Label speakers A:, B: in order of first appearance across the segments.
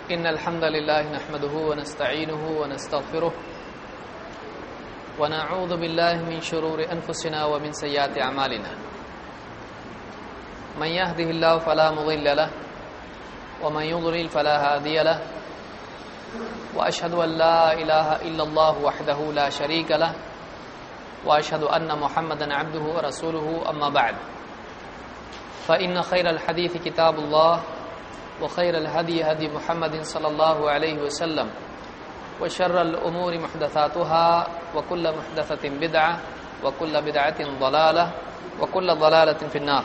A: إن الحمد لله نحمده ونستعينه ونستغفره ونعوذ بالله من شرور أنفسنا ومن سيئات أعمالنا من يهده الله فلا مضل له ومن يضلل فلا هادي له وأشهد أن لا إله إلا الله وحده لا شريك له وأشهد أن محمدا عبده ورسوله أما بعد فإن خير الحديث كتاب الله وخير الهدي هدي محمد صلى الله عليه وسلم وشر الأمور محدثاتها وكل محدثة بدعة وكل بدعة ضلالة وكل ضلالة في النار.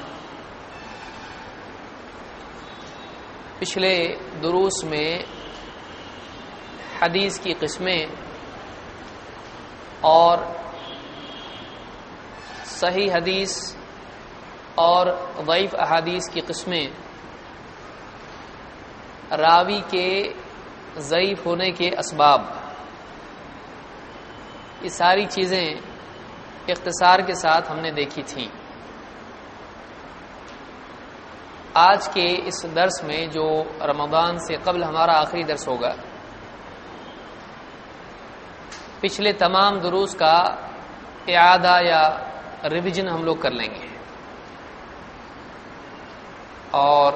A: پچھلے دروس میں حدیث کی قسمیں اور صحیح حدیث اور ضعیف احادیث کی قسمیں، راوی کے ضعیف ہونے کے اسباب، یہ ساری چیزیں اختصار کے ساتھ ہم نے دیکھی تھیں. آج کے اس درس میں جو رمضان سے قبل ہمارا آخری درس ہوگا، پچھلے تمام دروس کا اعادہ یا ریویژن ہم لوگ کر لیں گے، اور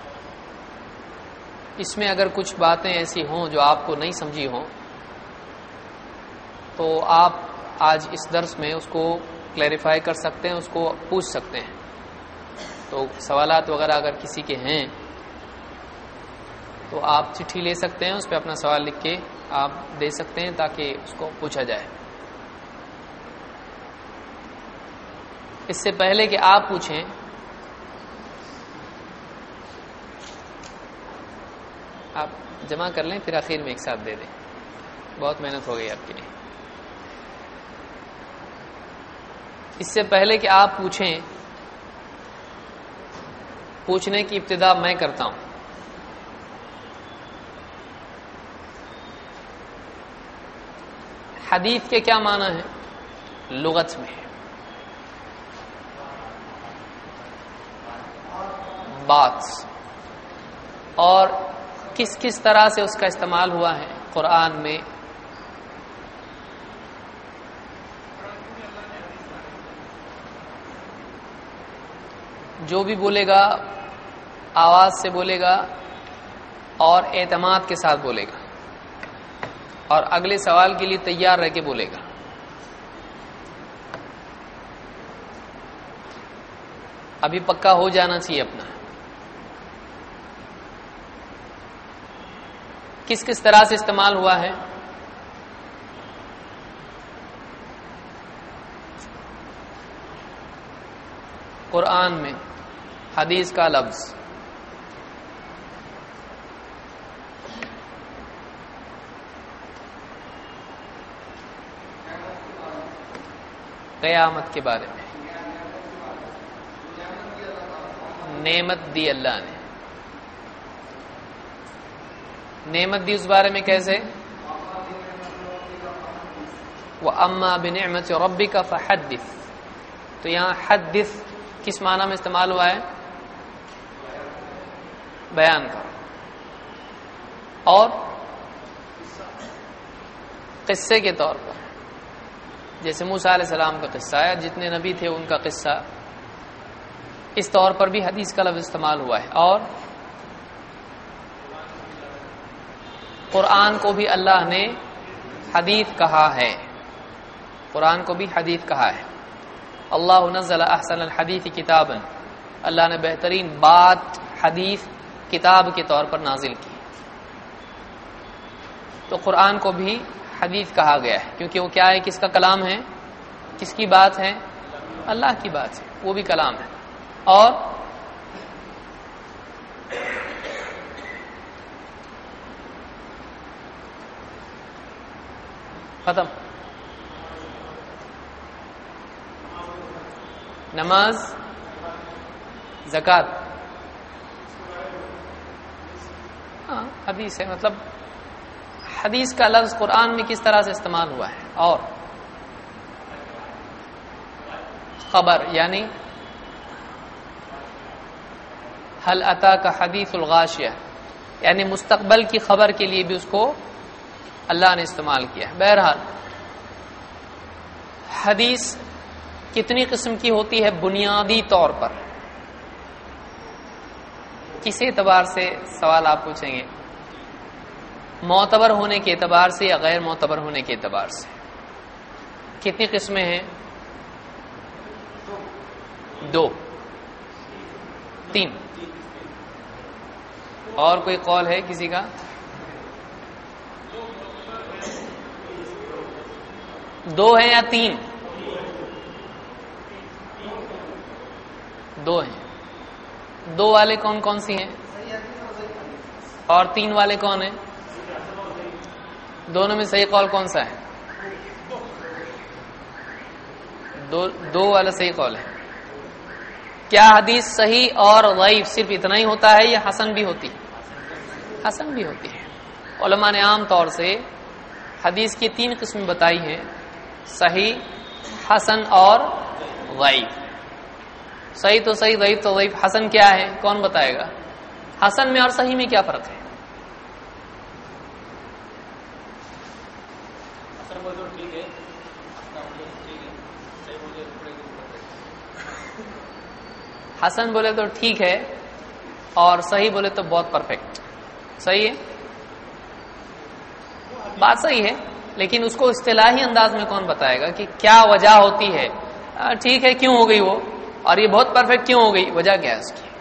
A: اس میں اگر کچھ باتیں ایسی ہوں جو آپ کو نہیں سمجھی ہوں تو آپ آج اس درس میں اس کو کلیریفائی کر سکتے ہیں، اس کو پوچھ سکتے ہیں. تو سوالات وغیرہ اگر کسی کے ہیں تو آپ چٹھی لے سکتے ہیں، اس پہ اپنا سوال لکھ کے آپ دے سکتے ہیں تاکہ اس کو پوچھا جائے. اس سے پہلے کہ آپ پوچھیں، آپ جمع کر لیں، پھر آخر میں ایک ساتھ دے دیں. بہت محنت ہو گئی آپ کے لیے. اس سے پہلے کہ آپ پوچھیں، پوچھنے کی ابتدا میں کرتا ہوں. حدیث کے کیا معنی ہے لغت میں؟ بات. اور کس کس طرح سے اس کا استعمال ہوا ہے قرآن میں؟ جو بھی بولے گا آواز سے بولے گا اور اعتماد کے ساتھ بولے گا، اور اگلے سوال کے لیے تیار رہ کے بولے گا. ابھی پکا ہو جانا چاہیے اپنا. کس کس طرح سے استعمال ہوا ہے؟ قرآن میں حدیث کا لفظ قیامت کے بارے میں، نعمت دی اللہ نے. نعمت دی اس بارے میں کیسے؟ وَأَمَّا بِنِعْمَةِ رَبِّكَ فَحَدِّثْ. تو یہاں حدث کس معنی میں استعمال ہوا ہے؟ بیان کا. اور قصے کے طور پر، جیسے موسیٰ علیہ السلام کا قصہ ہے، جتنے نبی تھے ان کا قصہ، اس طور پر بھی حدیث کا لفظ استعمال ہوا ہے. اور قرآن کو بھی اللہ نے حدیث کہا ہے. قرآن کو بھی حدیث کہا ہے. اللہ نزل احسن الحدیث کتابا، اللہ نے بہترین بات حدیث کتاب کے طور پر نازل کی. تو قرآن کو بھی حدیث کہا گیا ہے کیونکہ وہ کیا ہے؟ کس کا کلام ہے؟ کس کی بات ہے؟ اللہ کی بات ہے، وہ بھی کلام ہے. اور ختم. نماز، زکات، ہاں حدیث ہے. مطلب حدیث کا لفظ قرآن میں کس طرح سے استعمال ہوا ہے. اور خبر یعنی هل اتاک حدیث الغاشیہ، یعنی مستقبل کی خبر کے لیے بھی اس کو اللہ نے استعمال کیا ہے۔ بہرحال حدیث کتنی قسم کی ہوتی ہے بنیادی طور پر؟ کس اعتبار سے سوال آپ پوچھیں گے؟ معتبر ہونے کے اعتبار سے یا غیر معتبر ہونے کے اعتبار سے؟ کتنی قسمیں ہیں؟ 2 3 اور کوئی قول ہے کسی کا؟ 2 ہے یا 3؟ 2 ہیں۔ 2 والے کون کون سی ہیں اور 3 والے کون ہیں؟ دونوں میں صحیح قول کون سا ہے؟ 2 والا صحیح قول ہے۔ کیا حدیث صحیح اور ضعیف صرف اتنا ہی ہوتا ہے یا حسن بھی ہوتی ہے؟ حسن بھی ہوتی ہے۔ علماء نے عام طور سے حدیث کی 3 قسم بتائی ہیں، صحیح، حسن اور ضعیف۔ صحیح تو صحیح، ضعیف تو ضعیف۔ حسن کیا ہے؟ کون بتائے گا؟ حسن میں اور صحیح میں کیا فرق ہے؟ حسن بولے تو ٹھیک ہے اور صحیح بولے تو بہت پرفیکٹ۔ صحیح ہے، بات صحیح ہے، لیکن اس کو اصطلاحی انداز میں کون بتائے گا کہ کیا وجہ ہوتی ہے؟ ٹھیک ہے کیوں ہو گئی وہ، اور یہ بہت پرفیکٹ کیوں ہو گئی؟ وجہ کیا ہے اس کی؟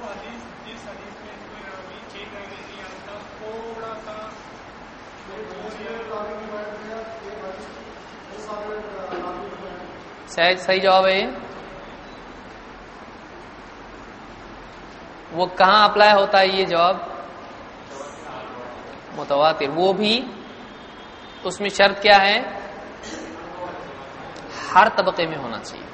A: صحیح جواب ہے یہ۔ وہ کہاں اپلائی ہوتا ہے یہ جواب؟ متواتر۔ وہ بھی اس میں شرط کیا ہے؟ ہر طبقے میں ہونا چاہیے۔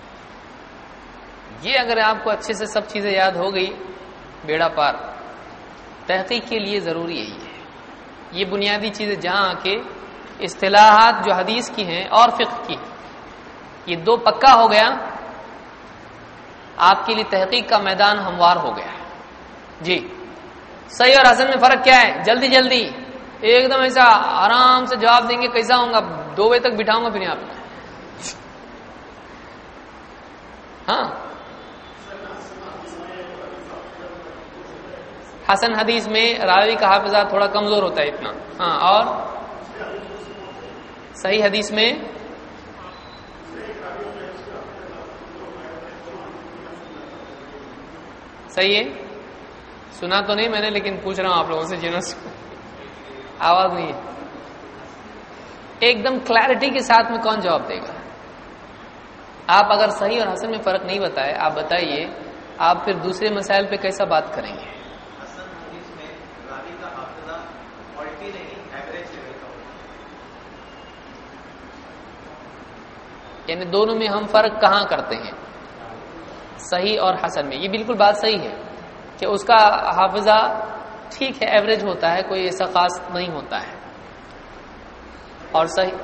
A: یہ اگر آپ کو اچھے سے سب چیزیں یاد ہو گئی بیڑا پار۔ تحقیق کے لیے ضروری یہی ہے، یہ بنیادی چیزیں جہاں آ کے اصطلاحات جو حدیث کی ہیں اور فقہ کی، یہ 2 پکا ہو گیا، آپ کے لیے تحقیق کا میدان ہموار ہو گیا ہے۔ جی صحیح اور حسن میں فرق کیا ہے؟ جلدی جلدی ایک دم ایسا آرام سے جواب دیں گے، کیسا ہوں گا؟ 2 بجے تک بٹھاؤں گا پھر یہاں پہ۔ ہاں، حسن حدیث میں راوی کا حافظہ تھوڑا کمزور ہوتا ہے اتنا، ہاں، اور صحیح حدیث میں صحیح ہے۔ سنا تو نہیں میں نے، لیکن پوچھ رہا ہوں آپ لوگوں سے جنہوں سے آواز نہیں ہے۔ ایک دم کلیئرٹی کے ساتھ میں کون جواب دے گا؟ آپ اگر صحیح اور حسن میں فرق نہیں بتائے، آپ بتائیے آپ پھر دوسرے مسائل پہ کیسا بات کریں گے؟ یعنی دونوں میں ہم فرق کہاں کرتے ہیں؟ صحیح اور حسن میں۔ یہ بالکل بات صحیح ہے کہ اس کا حافظہ ٹھیک ہے، ایوریج ہوتا ہے، کوئی ایسا خاص نہیں ہوتا ہے، اور صحیح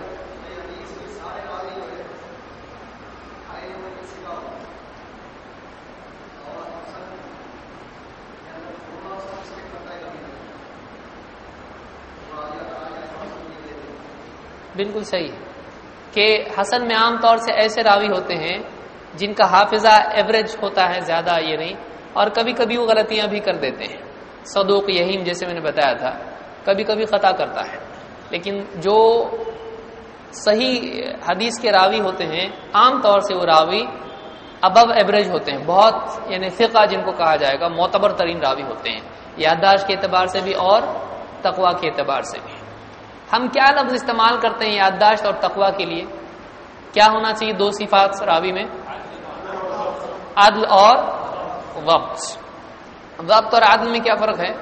A: بالکل صحیح ہے کہ حسن میں عام طور سے ایسے راوی ہوتے ہیں جن کا حافظہ ایوریج ہوتا ہے، زیادہ یہ نہیں، اور کبھی کبھی وہ غلطیاں بھی کر دیتے ہیں۔ صدوق یہیم جیسے میں نے بتایا تھا، کبھی کبھی خطا کرتا ہے، لیکن جو صحیح حدیث کے راوی ہوتے ہیں عام طور سے وہ راوی ابو ایوریج ہوتے ہیں، بہت یعنی ثقہ جن کو کہا جائے گا، معتبر ترین راوی ہوتے ہیں، یادداشت کے اعتبار سے بھی اور تقویٰ کے اعتبار سے بھی۔ ہم کیا لفظ استعمال کرتے ہیں یادداشت اور تقویٰ کے لیے؟ کیا ہونا چاہیے 2 صفات راوی میں؟ عدل اور ضبط۔ ضبط اور عدل میں کیا فرق ہے؟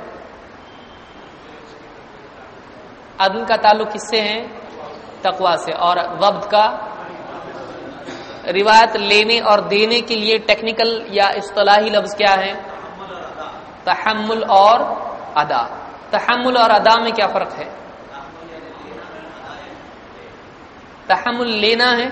A: عدل کا تعلق کس سے ہے؟ تقویٰ سے، اور ضبط کا روایت لینے اور دینے کے لیے ٹیکنیکل یا اصطلاحی لفظ کیا ہے؟ تحمل اور ادا۔ تحمل اور ادا میں کیا فرق ہے؟ تحمل لینا ہے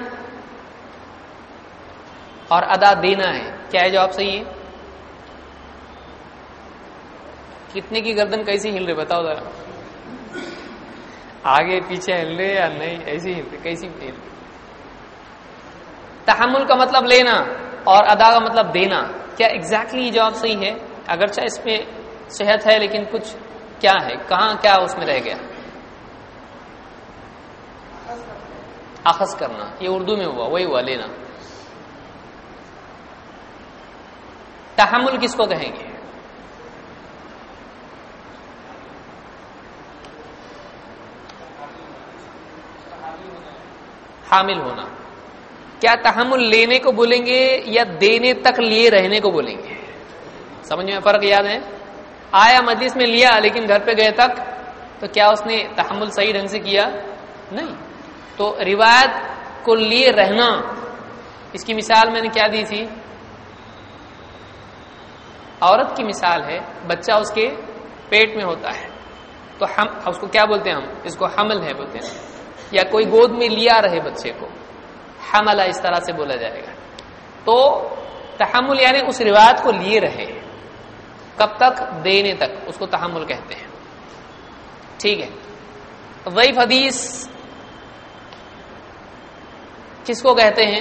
A: اور ادا دینا ہے۔ کیا ہے جواب صحیح ہے؟ کتنے کی گردن کیسی ہل رہی بتاؤ ذرا, آگے پیچھے ہل رہے یا نہیں, ایسی ہل رہی, کیسی ہل رہی. تحمل کا مطلب لینا اور ادا کا مطلب دینا. کیا ایگزیکٹلی جواب صحیح ہے؟ اگرچہ اس میں صحت ہے لیکن کچھ کیا ہے, کہاں کیا اس میں رہ گیا؟ اخذ کرنا, یہ اردو میں ہوا, وہی ہوا لینا. تحمل کس کو کہیں گے؟ حامل ہونا. کیا تحمل لینے کو بولیں گے یا دینے تک لیے رہنے کو بولیں گے؟ سمجھ میں فرق یاد ہے؟ آیا مجلس میں لیا لیکن گھر پہ گئے تک, تو کیا اس نے تحمل صحیح ڈھنگ سے کیا؟ نہیں. تو روایت کو لیے رہنا, اس کی مثال میں نے کیا دی تھی؟ عورت کی مثال ہے, بچہ اس کے پیٹ میں ہوتا ہے تو ہم اس کو کیا بولتے ہیں؟ ہم اس کو حمل ہے بولتے ہیں. یا کوئی گود میں لیا رہے بچے کو, حملہ اس طرح سے بولا جائے گا. تو تحمل یعنی اس روایت کو لیے رہے, کب تک؟ دینے تک, اس کو تحمل کہتے ہیں. ٹھیک ہے. ضعیف حدیث کس کو کہتے ہیں؟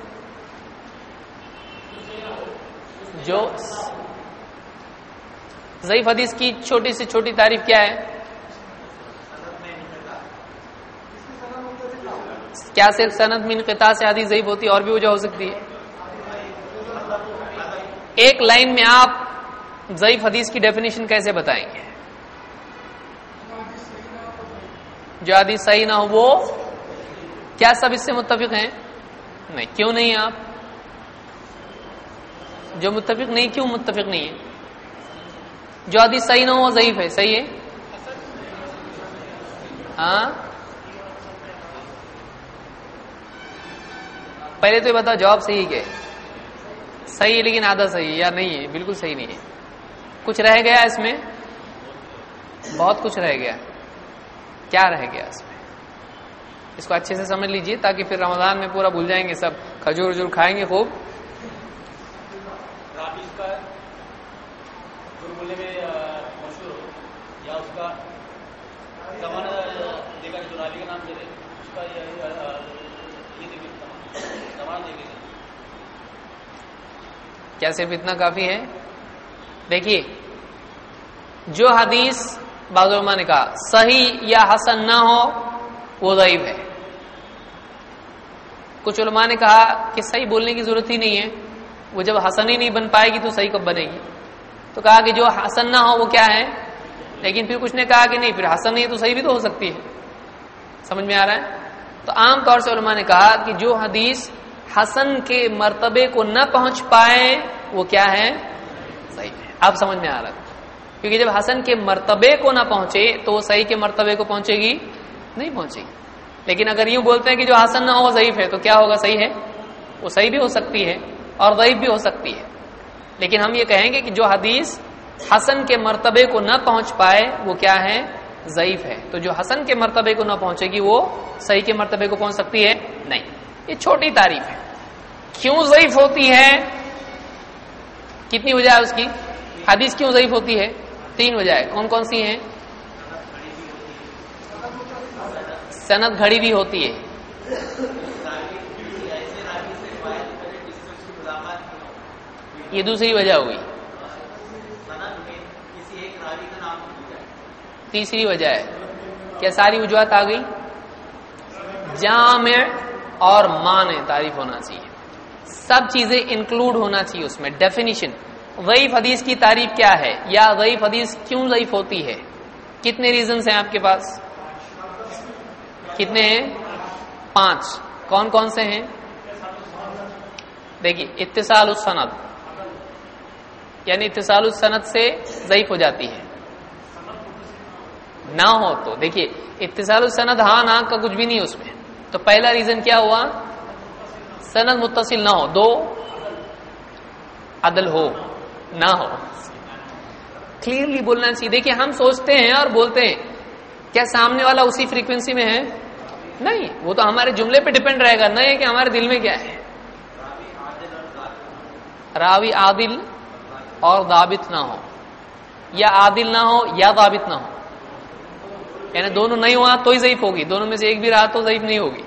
A: جو ضعیف حدیث کی چھوٹی سے چھوٹی تعریف کیا ہے؟ کیا صرف سند میں انقطاع سے حدیث ضعیف ہوتی ہے؟ اور بھی وجہ ہو سکتی ہے. ایک لائن میں آپ ضعیف حدیث کی ڈیفینیشن کیسے بتائیں گے؟ جو حدیث صحیح نہ ہو وہ, کیا سب اس سے متفق ہیں؟ نہیں. کیوں نہیں؟ آپ جو متفق نہیں, کیوں متفق نہیں ہے؟ جو حدیث صحیح نہ ہو وہ ضعیف ہے, صحیح ہے؟ ہاں, پہلے تو یہ بتاؤ جواب صحیح ہے؟ صحیح ہے لیکن آدھا صحیح ہے یا نہیں ہے؟ بالکل صحیح نہیں ہے. کچھ رہ گیا اس میں, بہت کچھ رہ گیا. کیا رہ گیا اس میں؟ اس کو اچھے سے سمجھ لیجئے تاکہ پھر رمضان میں پورا بھول جائیں گے سب, کھجور وجور کھائیں گے خوب. کیا صرف اتنا کافی ہے؟ دیکھیے, جو حدیث بعض علماء نے کہا صحیح یا حسن نہ ہو وہ ضعیف ہے. کچھ علماء نے کہا کہ صحیح بولنے کی ضرورت ہی نہیں ہے, وہ جب حسن ہی نہیں بن پائے گی تو صحیح کب بنے گی؟ تو کہا کہ جو حسن نہ ہو وہ کیا ہے. لیکن پھر کچھ نے کہا کہ نہیں, پھر حسن نہیں ہے تو صحیح بھی تو ہو سکتی ہے. سمجھ میں آ رہا ہے؟ تو عام طور سے علماء نے کہا کہ جو حدیث حسن کے مرتبے کو نہ پہنچ پائے وہ کیا ہے؟ صحیح ہے. آپ سمجھ میں آ رہا ہے؟ کیونکہ جب حسن کے مرتبے کو نہ پہنچے تو وہ صحیح کے مرتبے کو پہنچے گی نہیں پہنچے گی. لیکن اگر یوں بولتے ہیں کہ جو حسن نہ ہو وہ ضعیف ہے, تو کیا ہوگا؟ صحیح ہے. وہ صحیح بھی ہو سکتی ہے اور ضعیف بھی ہو سکتی ہے. لیکن ہم یہ کہیں گے کہ جو حدیث حسن کے مرتبے کو نہ پہنچ پائے وہ کیا ہے؟ ضعیف ہے. تو جو حسن کے مرتبے کو نہ پہنچے گی وہ صحیح کے مرتبے کو پہنچ سکتی ہے؟ نہیں. یہ چھوٹی تعریف ہے. کیوں ضعیف ہوتی ہے؟ کتنی وجہ ہے اس کی؟ حدیث کیوں ضعیف ہوتی ہے؟ 3 وجہ ہے. کون کون سی ہیں؟ سند گھڑی بھی ہوتی ہے. یہ دوسری وجہ ہوئی. تیسری وجہ ہے, کیا ساری وجوہات آ گئی؟ جامع اور مانع تعریف ہونا چاہیے, سب چیزیں انکلوڈ ہونا چاہیے اس میں. ڈیفینیشن ضعیف حدیث کی تعریف کیا ہے, یا ضعیف حدیث کیوں ضعیف ہوتی ہے؟ کتنے ریزنز ہیں آپ کے پاس؟ کتنے ہیں؟ 5. کون کون سے ہیں؟ دیکھیے, اتصال السند, یعنی اتصال السند سے ضعیف ہو جاتی ہے. نہ ہو تو دیکھیے اتصال السند ہاں نہ کا کچھ بھی نہیں اس میں. تو پہلا ریزن کیا ہوا؟ سند متصل نہ ہو. 2 عدل ہو نہ ہو. کلیئرلی بولنا چاہیے. دیکھیے ہم سوچتے ہیں اور بولتے ہیں, کیا سامنے والا اسی فریکوینسی میں ہے؟ نہیں, وہ تو ہمارے جملے پہ ڈیپینڈ رہے گا, نہیں کہ ہمارے دل میں کیا ہے. راوی عادل اور ضابط نہ ہو, یا عادل نہ ہو یا ضابط نہ ہو، یعنی دونوں نہیں ہوا تو ہی ضعیف ہوگی، دونوں میں سے ایک بھی رہا تو ضعیف نہیں ہوگی.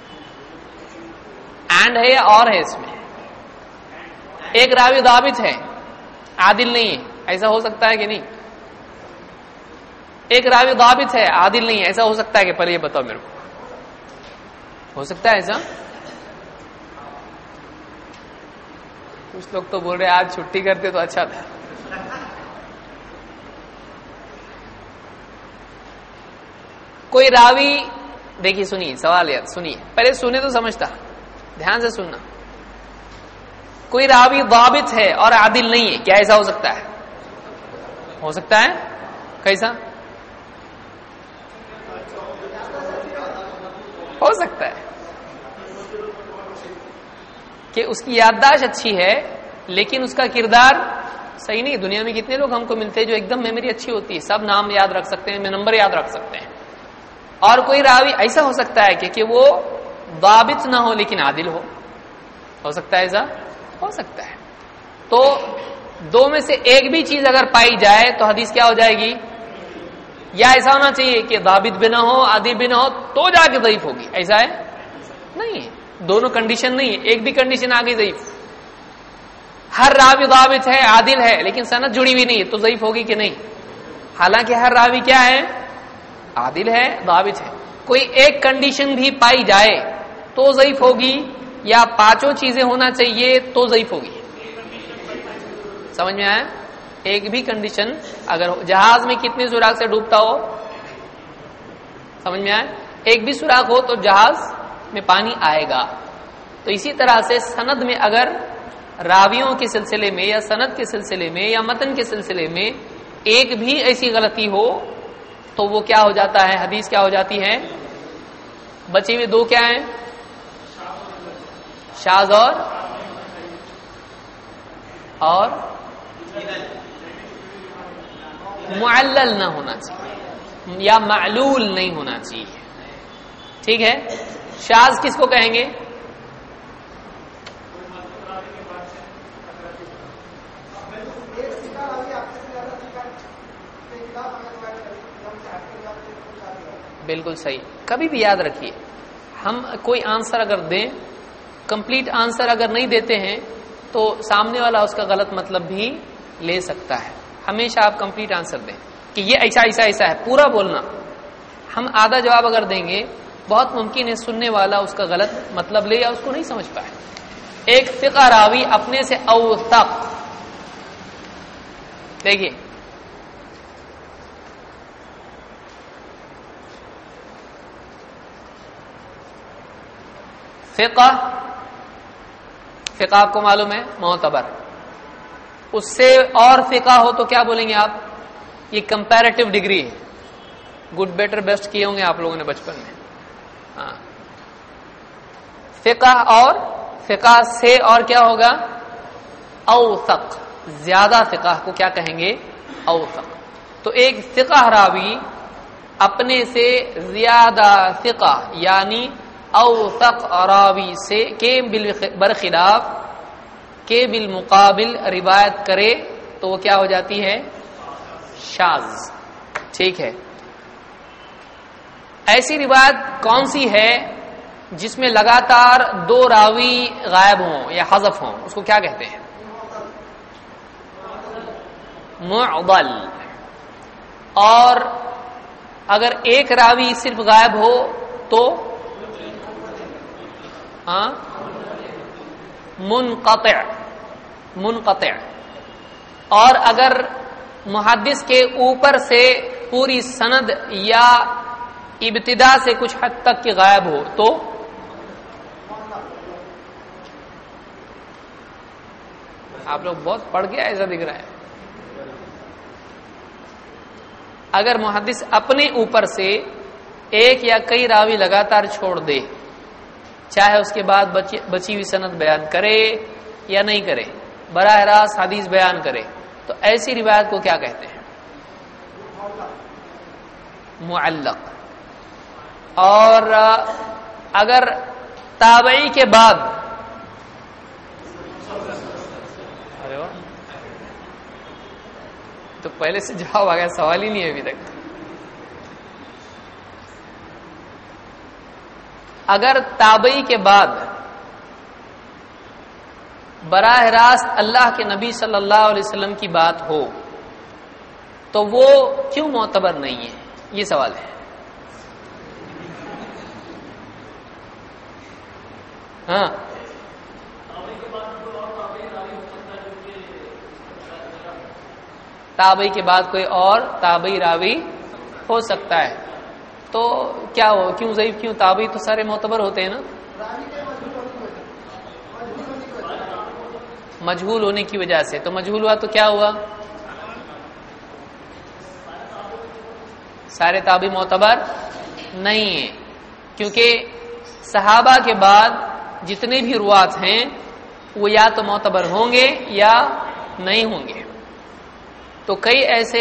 A: اینڈ ہے یا اور ہے؟ اس میں ایک راوی ضابط ہے عادل نہیں ہے، ایسا ہو سکتا ہے کہ نہیں؟ ایک راوی ضابط ہے عادل نہیں ہے، ایسا ہو سکتا ہے کہ؟ پہلے یہ بتاؤ میرے کو، ہو سکتا ہے ایسا؟ کچھ لوگ تو بول رہے آج چھٹی کرتے تو اچھا تھا. کوئی راوی، دیکھیے سنیے سوال یاد سنیے، پہلے سنے تو سمجھتا، دھیان سے سننا. کوئی راوی ضابط ہے اور عادل نہیں ہے، کیا ایسا ہو سکتا ہے؟ ہو سکتا ہے. کیسا ہو سکتا ہے؟ کہ اس کی یادداشت اچھی ہے لیکن اس کا کردار صحیح نہیں. دنیا میں کتنے لوگ ہم کو ملتے ہیں جو ایک دم میموری اچھی ہوتی ہے، سب نام یاد رکھ سکتے ہیں، نمبر یاد رکھ سکتے ہیں. اور کوئی راوی ایسا ہو سکتا ہے کہ وہ ضابط نہ ہو لیکن عادل ہو سکتا ہے، ایسا ہو سکتا ہے. تو دو میں سے ایک بھی چیز اگر پائی جائے تو حدیث کیا ہو جائے گی؟ یا ایسا ہونا چاہیے کہ ضابط بھی نہ ہو عادل بھی نہ ہو تو جا کے ضعیف ہوگی، ایسا ہے نہیں ہے. دونوں کنڈیشن نہیں ہے، ایک بھی کنڈیشن آ گئی ضعیف. ہر راوی ضابط ہے عادل ہے لیکن سند جڑی ہوئی نہیں ہے تو ضعیف ہوگی کہ نہیں؟ حالانکہ ہر راوی کیا ہے؟ عادل ہے ضابط ہے. کوئی ایک کنڈیشن بھی پائی جائے تو ضعیف ہوگی یا پانچوں چیزیں ہونا چاہیے تو ضعیف ہوگی؟ سمجھ میں آیا؟ ایک بھی کنڈیشن اگر جہاز میں کتنے سوراخ سے ڈوبتا ہو، سمجھ میں آیا؟ ایک بھی سوراخ ہو تو جہاز میں پانی آئے گا. تو اسی طرح سے سند میں اگر راویوں کے سلسلے میں یا سند کے سلسلے میں یا متن کے سلسلے میں ایک بھی ایسی غلطی ہو تو وہ کیا ہو جاتا ہے؟ حدیث کیا ہو جاتی ہے؟ بچے ہوئے دو کیا ہیں؟ شاذ اور معلل نہ ہونا چاہیے یا معلول نہیں ہونا چاہیے. ٹھیک ہے. شاذ کس کو کہیں گے؟ بالکل صحیح. کبھی بھی یاد رکھیے، ہم کوئی آنسر اگر دیں، کمپلیٹ آنسر اگر نہیں دیتے ہیں تو سامنے والا اس کا غلط مطلب بھی لے سکتا ہے. ہمیشہ آپ کمپلیٹ آنسر دیں کہ یہ ایسا ایسا ایسا ہے، پورا بولنا. ہم آدھا جواب اگر دیں گے بہت ممکن ہے سننے والا اس کا غلط مطلب لے یا اس کو نہیں سمجھ پائے. ایک ثقہ راوی اپنے سے اوثق، دیکھیے فقہ آپ کو معلوم ہے معتبر، اس سے اور فقہ ہو تو کیا بولیں گے آپ؟ یہ کمپیریٹو ڈگری ہے. گڈ بیٹر بیسٹ کیے ہوں گے آپ لوگوں نے بچپن میں. ہاں، فقہ اور فقہ سے اور کیا ہوگا؟ اوثق. زیادہ فقہ کو کیا کہیں گے؟ اوثق. تو ایک فقہ راوی اپنے سے زیادہ فقہ یعنی اوثق راوی سے کے برخلاف کے بالمقابل روایت کرے تو وہ کیا ہو جاتی ہے؟ شاذ. ٹھیک ہے. ایسی روایت کون سی ہے جس میں لگاتار دو راوی غائب ہوں یا حذف ہوں؟ اس کو کیا کہتے ہیں؟ معضل. اور اگر ایک راوی صرف غائب ہو تو منقطع. اور اگر محدث کے اوپر سے پوری سند یا ابتدا سے کچھ حد تک کی غائب ہو تو آپ لوگ بہت پڑھ گیا ایسا دکھ رہا ہے. اگر محدث اپنے اوپر سے ایک یا کئی راوی لگاتار چھوڑ دے، چاہے اس کے بعد بچی ہوئی سند بیان کرے یا نہیں کرے، براہ راست حدیث بیان کرے، تو ایسی روایت کو کیا کہتے ہیں؟ معلق. اور اگر تابعی کے بعد تو تو پہلے سے جواب آ گیا، سوال ہی نہیں ہے ابھی تک. اگر تابعی کے بعد براہ راست اللہ کے نبی صلی اللہ علیہ وسلم کی بات ہو تو وہ کیوں معتبر نہیں ہے؟ یہ سوال ہے. ہاں تابعی کے بعد کوئی اور تابعی راوی ہو سکتا ہے، تو کیا ہو، کیوں ضعیف، کیوں؟ تابعی تو سارے معتبر ہوتے ہیں نا. مجہول ہونے کی وجہ سے، تو مجہول ہوا تو کیا ہوا؟ سارے تابعی معتبر نہیں ہیں، کیونکہ صحابہ کے بعد جتنے بھی روات ہیں وہ یا تو معتبر ہوں گے یا نہیں ہوں گے. تو کئی ایسے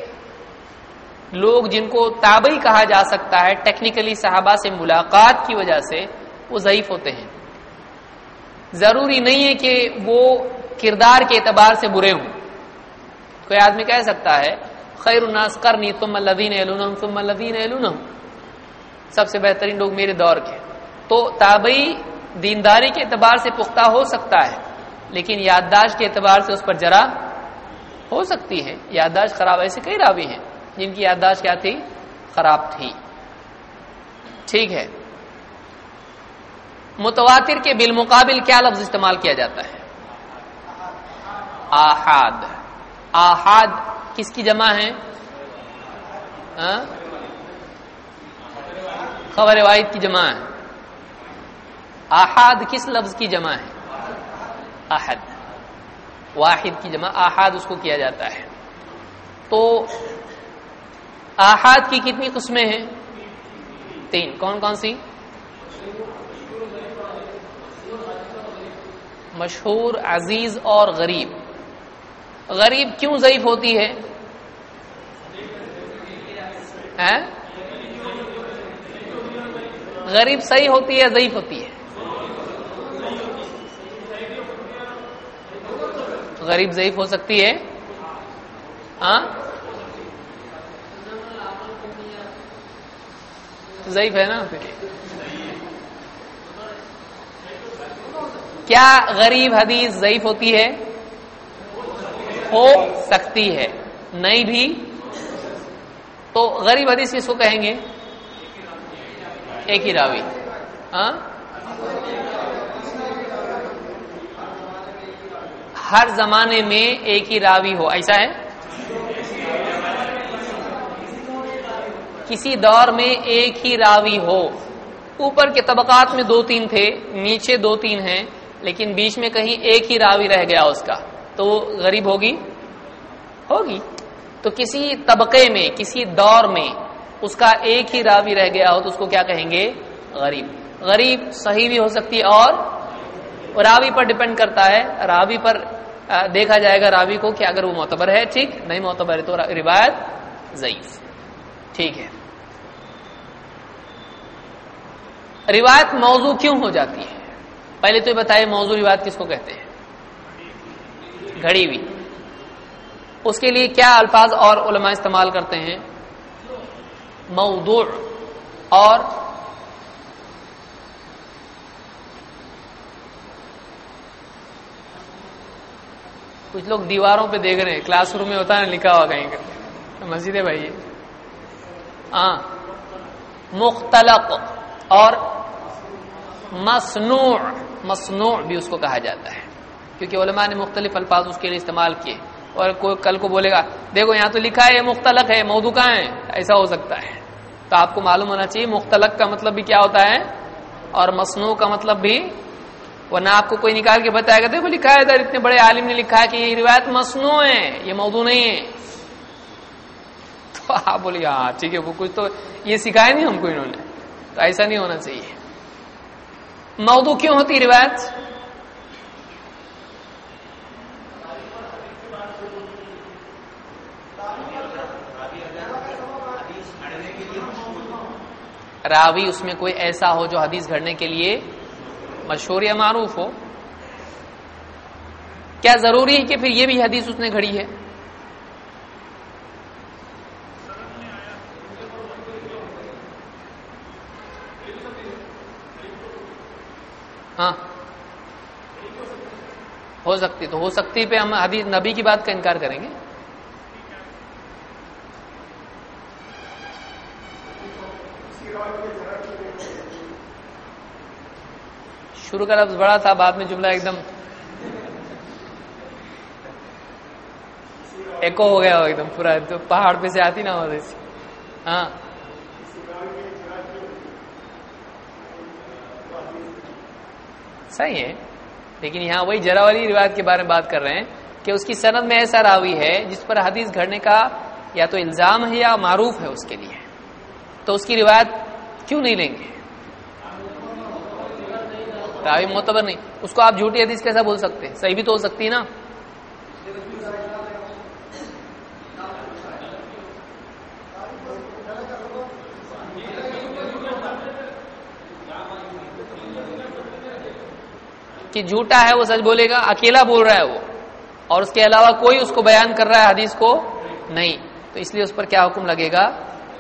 A: لوگ جن کو تابعی کہا جا سکتا ہے، ٹیکنیکلی صحابہ سے ملاقات کی وجہ سے وہ ضعیف ہوتے ہیں. ضروری نہیں ہے کہ وہ کردار کے اعتبار سے برے ہوں. کوئی آدمی کہہ سکتا ہے خیر الناس قرنی ثم الذین یلونہم ثم الذین یلونہم، سب سے بہترین لوگ میرے دور کے. تو تابعی دینداری کے اعتبار سے پختہ ہو سکتا ہے، لیکن یادداشت کے اعتبار سے اس پر جرح ہو سکتی ہے. یادداشت خراب، ایسے کئی راوی ہیں جن کی یادداشت کیا تھی؟ خراب تھی. ٹھیک ہے. متواتر کے بالمقابل کیا لفظ استعمال کیا جاتا ہے؟ آحاد. آحاد کس کی جمع ہے؟ خبر واحد کی جمع ہے. آحاد کس لفظ کی جمع ہے؟ احد. واحد کی جمع آحاد اس کو کیا جاتا ہے. تو آحاد کی کتنی قسمیں ہیں؟ 3. کون کون سی؟ مشہور، عزیز اور غریب. غریب کیوں ضعیف ہوتی ہے؟ غریب صحیح ہوتی ہے، ضعیف ہوتی ہے؟ غریب ضعیف ہو سکتی ہے. ہاں ضعیف ہے نا. کیا غریب حدیث ضعیف ہوتی ہے؟ ہو سکتی ہے، نہیں بھی. تو غریب حدیث کس کو کہیں گے؟ ایک ہی راوی. ہاں ہر زمانے میں ایک ہی راوی ہو، ایسا ہے؟ کسی دور میں ایک ہی راوی ہو. اوپر کے طبقات میں 2-3 تھے، نیچے 2-3 ہیں، لیکن بیچ میں کہیں ایک ہی راوی رہ گیا اس کا، تو وہ غریب ہوگی؟ تو کسی طبقے میں، کسی دور میں اس کا ایک ہی راوی رہ گیا ہو تو اس کو کیا کہیں گے؟ غریب. غریب صحیح بھی ہو سکتی ہے اور راوی پر ڈیپینڈ کرتا ہے. راوی پر دیکھا جائے گا راوی کو کہ اگر وہ معتبر ہے ٹھیک، نہیں معتبر ہے تو روایت ضعیف. ٹھیک ہے. روایت موضوع کیوں ہو جاتی ہے؟ پہلے تو یہ بتائے موضوع روایت کس کو کہتے ہیں؟ گھڑی ہوئی. اس کے لیے کیا الفاظ اور علماء استعمال کرتے ہیں؟ موضوع اور کچھ لوگ دیواروں پہ دیکھ رہے ہیں، کلاس روم میں ہوتا ہے نا، لکھا ہوا کہیں کر مسجد ہے بھائی. ہاں مختلق اور مصنوع. مصنوع بھی اس کو کہا جاتا ہے کیونکہ علماء نے مختلف الفاظ اس کے لیے استعمال کیے. اور کوئی کل کو بولے گا دیکھو یہاں تو لکھا ہے یہ مختلق ہے، موضوع کہاں ہے؟ ایسا ہو سکتا ہے. تو آپ کو معلوم ہونا چاہیے مختلق کا مطلب بھی کیا ہوتا ہے اور مصنوع کا مطلب بھی. ورنہ آپ کو کوئی نکال کے بتائے گا دیکھو لکھا ہے ادھر، اتنے بڑے عالم نے لکھا ہے کہ یہ روایت مصنوع ہے، یہ موضوع نہیں ہے. تو آپ بولیے ہاں ٹھیک ہے، وہ کچھ تو یہ سکھایا نہیں ہم کو انہوں نے. تو ایسا نہیں ہونا چاہیے. موضوع کیوں ہوتی روایت؟ راوی اس میں کوئی ایسا ہو جو حدیث گھڑنے کے لیے مشہور یا معروف ہو. کیا ضروری ہے کہ پھر یہ بھی حدیث اس نے گھڑی ہے؟ ہاں ہو سکتی، تو ہو سکتی پہ ہم حدیث نبی کی بات کا انکار کریں گے؟ شروع کا لفظ بڑا تھا، بعد میں جملہ ایک دم ایکو ہو گیا، ایک دم پورا تو پہاڑ پہ سے آتی نہ ہو جیسی. ہاں صحیح ہے، لیکن یہاں وہی جرا والی روایت کے بارے میں بات کر رہے ہیں کہ اس کی سند میں ایسا راوی ہے جس پر حدیث گھڑنے کا یا تو الزام ہے یا معروف ہے اس کے لیے، تو اس کی روایت کیوں نہیں لیں گے؟ راوی معتبر نہیں، اس کو آپ جھوٹی حدیث کیسا بول سکتے ہیں؟ صحیح بھی تو ہو سکتی ہے نا. کہ جھوٹا ہے وہ سچ بولے گا، اکیلا بول رہا ہے وہ، اور اس کے علاوہ کوئی اس کو بیان کر رہا ہے حدیث کو نہیں، تو اس لیے اس پر کیا حکم لگے گا؟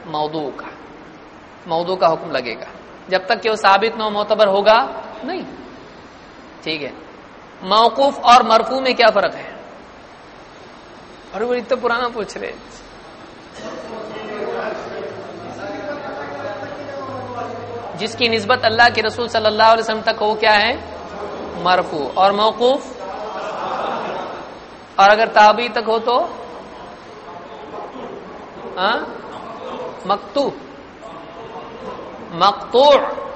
A: موضوع کا حکم لگے گا، جب تک کہ وہ ثابت نہ معتبر ہوگا نہیں. ٹھیک ہے. موقوف اور مرفوع میں کیا فرق ہے؟ اور وہ اتنا پرانا پوچھ رہے. جس کی نسبت اللہ کے رسول صلی اللہ علیہ وسلم تک ہو کیا ہے؟ مرفوع. اور موقوف، اور اگر تابعی تک ہو تو مقطوع.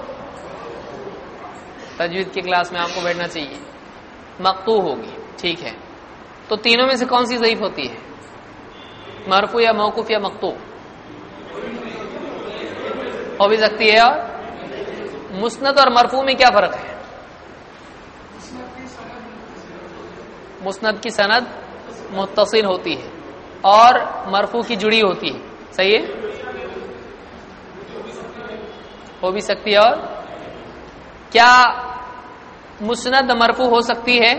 A: تجوید کی کلاس میں آپ کو بیٹھنا چاہیے. مقطوع ہوگی. ٹھیک ہے. تو تینوں میں سے کون سی ضعیف ہوتی ہے؟ مرفوع یا موقوف یا مقطوع؟ ہو بھی سکتی ہے. اور مسند اور مرفوع میں کیا فرق ہے؟ مسند کی سند متصل ہوتی ہے اور مرفوع کی جڑی ہوتی ہے. صحیح ہے. ہو بھی سکتی ہے. اور کیا مسند مرفوع ہو سکتی ہے؟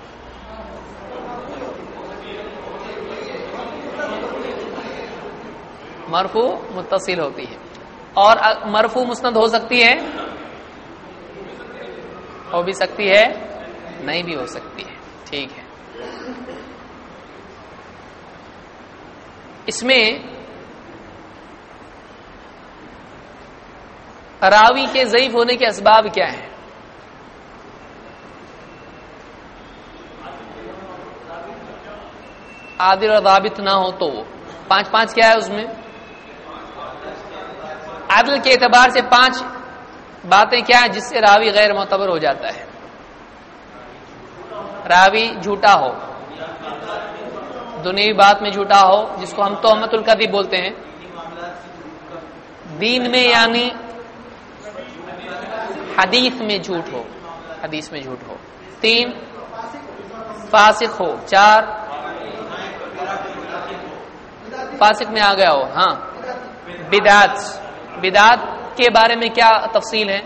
A: مرفوع متصل ہوتی ہے. اور مرفوع مسند ہو سکتی ہے؟ ہو بھی سکتی ہے، نہیں بھی ہو سکتی ہے. ٹھیک ہے. اس میں راوی کے ضعیف ہونے کے اسباب کیا ہیں؟ عادل اور ضابط نہ ہو تو وہ پانچ کیا ہے اس میں؟ عدل کے اعتبار سے 5 باتیں کیا ہیں جس سے راوی غیر معتبر ہو جاتا ہے؟ راوی جھوٹا ہو، دنیوی بات میں جھوٹا ہو جس کو ہم تہمت الکذب بولتے ہیں، دین میں یعنی حدیث میں جھوٹ ہو، 3 فاسق ہو، 4 فاسق میں آ گیا ہو. ہاں بدعت کے بارے میں کیا تفصیل ہے؟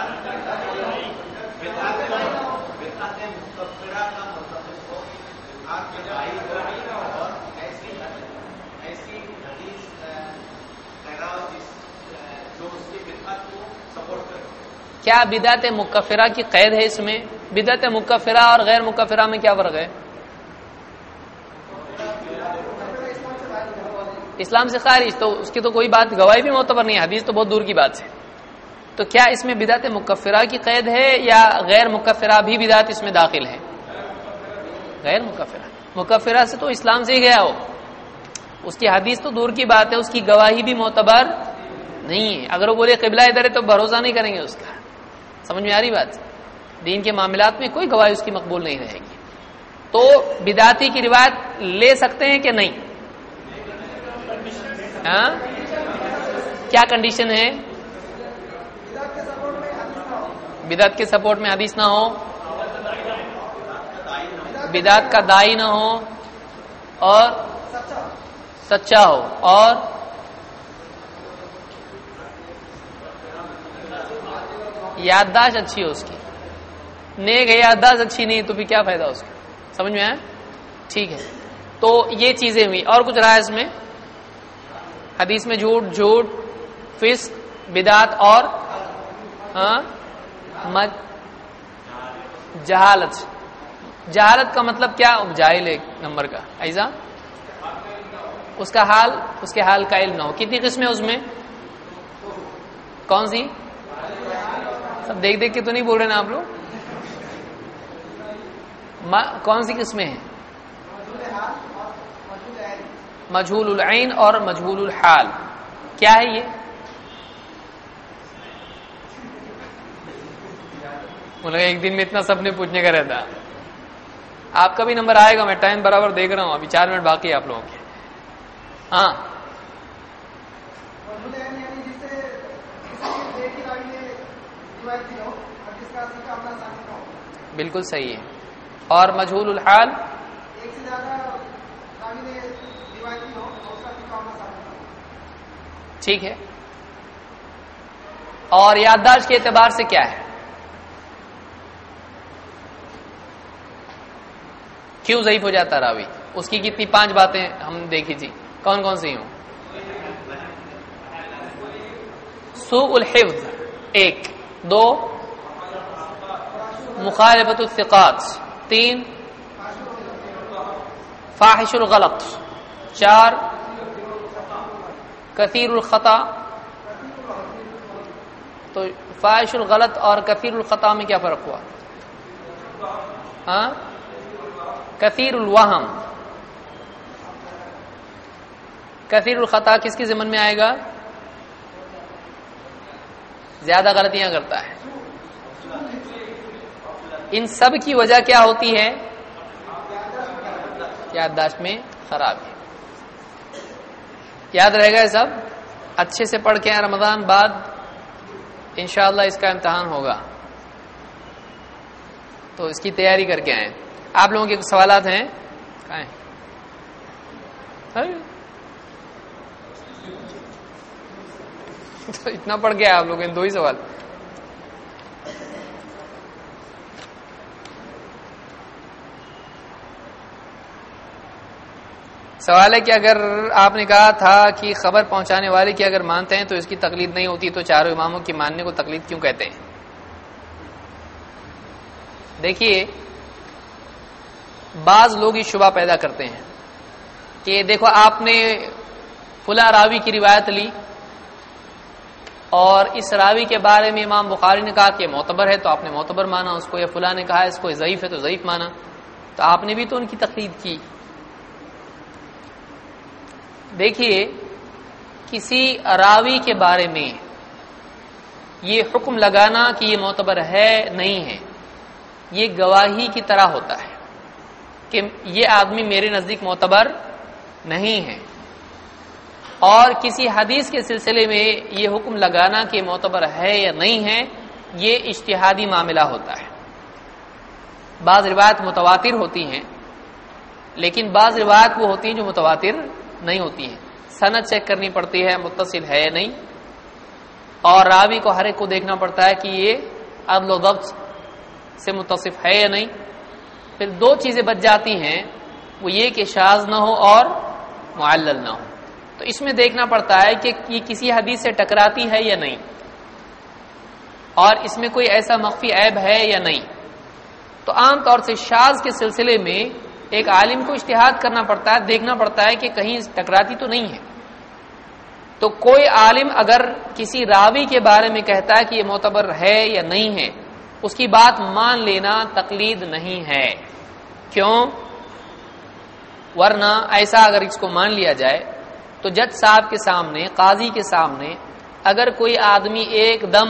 A: کیا بدعت مکفرہ کی قید ہے اس میں؟ بدعت مکفرہ اور غیر مکفرہ میں کیا فرق ہے؟ اسلام سے خارج، تو اس کی تو کوئی بات گواہی بھی معتبر نہیں ہے، حدیث تو بہت دور کی بات ہے. تو کیا اس میں بدعت مکفرہ کی قید ہے یا غیر مکفرہ بھی بدعت اس میں داخل ہے؟ غیر مکفرہ سے تو اسلام سے ہی گیا ہو، اس کی حدیث تو دور کی بات ہے، اس کی گواہی بھی معتبر نہیں ہے. اگر وہ بولے قبلہ ادھر ہے تو بھروسہ نہیں کریں گے اس کا. سمجھ میں آ رہی بات؟ دین کے معاملات میں کوئی گواہی اس کی مقبول نہیں رہے گی. تو بدعتی کی روایت لے سکتے ہیں کہ نہیں؟ ہاں کیا کنڈیشن ہے؟ بدعت کے سپورٹ میں حدیث نہ ہو، بدعت کا داعی نہ ہو، اور سچا ہو، اور یادداشت اچھی ہو اس کی. نیک ہے، یادداشت اچھی نہیں تو پھر کیا فائدہ اس کا؟ سمجھ میں آیا؟ ٹھیک ہے. تو یہ چیزیں ہوئی. اور کچھ رہا ہے اس میں؟ حدیث میں جھوٹ، فسق، بدعت اور ہاں جہالت. جہالت کا مطلب کیا؟ جاہل ایک نمبر کا ایسا اس کے حال کا علم نہ ہو. کتنی قسمیں اس میں؟ کون سی؟ سب دیکھ دیکھ کے تو نہیں بول رہے نا آپ لوگ؟ کون سی قسمیں ہیں؟ مجہول العین اور مجہول الحال. کیا ہے یہ؟ ایک دن میں اتنا سب نے پوچھنے کا رہتا. آپ کا بھی نمبر آئے گا، میں ٹائم برابر دیکھ رہا ہوں، ابھی 4 منٹ باقی ہے آپ لوگوں کے. ہاں بالکل صحیح ہے. اور مجہول الحال ٹھیک ہے. اور یادداشت کے اعتبار سے کیا ہے؟ کیوں ضعیف ہو جاتا راوی؟ اس کی کتنی 5 باتیں ہم نے دیکھی تھی، کون کون سی ہوں؟ سوء الحفظ 1، 2 مخالفت الثقات، 3 فاحش الغلط، 4 کثیر الخطا. تو فاحش الغلط اور کثیر الخطا میں کیا فرق ہوا؟ ہاں کثیر الوہم. کثیر الخطا کس کے ضمن میں آئے گا؟ زیادہ غلطیاں کرتا ہے. ان سب کی وجہ کیا ہوتی ہے؟ یادداشت میں خرابی. یاد رہے گا یہ سب؟ اچھے سے پڑھ کے رمضان بعد انشاءاللہ اس کا امتحان ہوگا، تو اس کی تیاری کر کے آئیں. آپ لوگوں کے سوالات ہیں؟ کہاں ہیں؟ تو اتنا پڑھ گیا آپ لوگوں نے 2 ہی سوال. سوال ہے کہ اگر آپ نے کہا تھا کہ خبر پہنچانے والے کی اگر مانتے ہیں تو اس کی تقلید نہیں ہوتی، تو چاروں اماموں کی ماننے کو تقلید کیوں کہتے ہیں؟ دیکھیے بعض لوگ یہ شبہ پیدا کرتے ہیں کہ دیکھو آپ نے فلاں راوی کی روایت لی اور اس راوی کے بارے میں امام بخاری نے کہا کہ معتبر ہے تو آپ نے معتبر مانا اس کو، یا فلاں نے کہا اس کو ضعیف ہے تو ضعیف مانا، تو آپ نے بھی تو ان کی تقلید کی. دیکھیے کسی راوی کے بارے میں یہ حکم لگانا کہ یہ معتبر ہے نہیں ہے، یہ گواہی کی طرح ہوتا ہے کہ یہ آدمی میرے نزدیک معتبر نہیں ہے. اور کسی حدیث کے سلسلے میں یہ حکم لگانا کہ معتبر ہے یا نہیں ہے، یہ اجتہادی معاملہ ہوتا ہے. بعض روایت متواتر ہوتی ہیں، لیکن بعض روایت وہ ہوتی ہیں جو متواتر نہیں ہوتی ہیں. سند چیک کرنی پڑتی ہے متصل ہے یا نہیں، اور راوی کو ہر ایک کو دیکھنا پڑتا ہے کہ یہ عدل و ضبط سے متصف ہے یا نہیں. پھر 2 چیزیں بچ جاتی ہیں، وہ یہ کہ شاذ نہ ہو اور معلل نہ ہو. تو اس میں دیکھنا پڑتا ہے کہ یہ کسی حدیث سے ٹکراتی ہے یا نہیں، اور اس میں کوئی ایسا مخفی عیب ہے یا نہیں. تو عام طور سے شاذ کے سلسلے میں ایک عالم کو اجتہاد کرنا پڑتا ہے، دیکھنا پڑتا ہے کہ کہیں ٹکراتی تو نہیں ہے. تو کوئی عالم اگر کسی راوی کے بارے میں کہتا ہے کہ یہ معتبر ہے یا نہیں ہے، اس کی بات مان لینا تقلید نہیں ہے. کیوں؟ ورنہ ایسا اگر اس کو مان لیا جائے تو جج صاحب کے سامنے، قاضی کے سامنے اگر کوئی آدمی ایک دم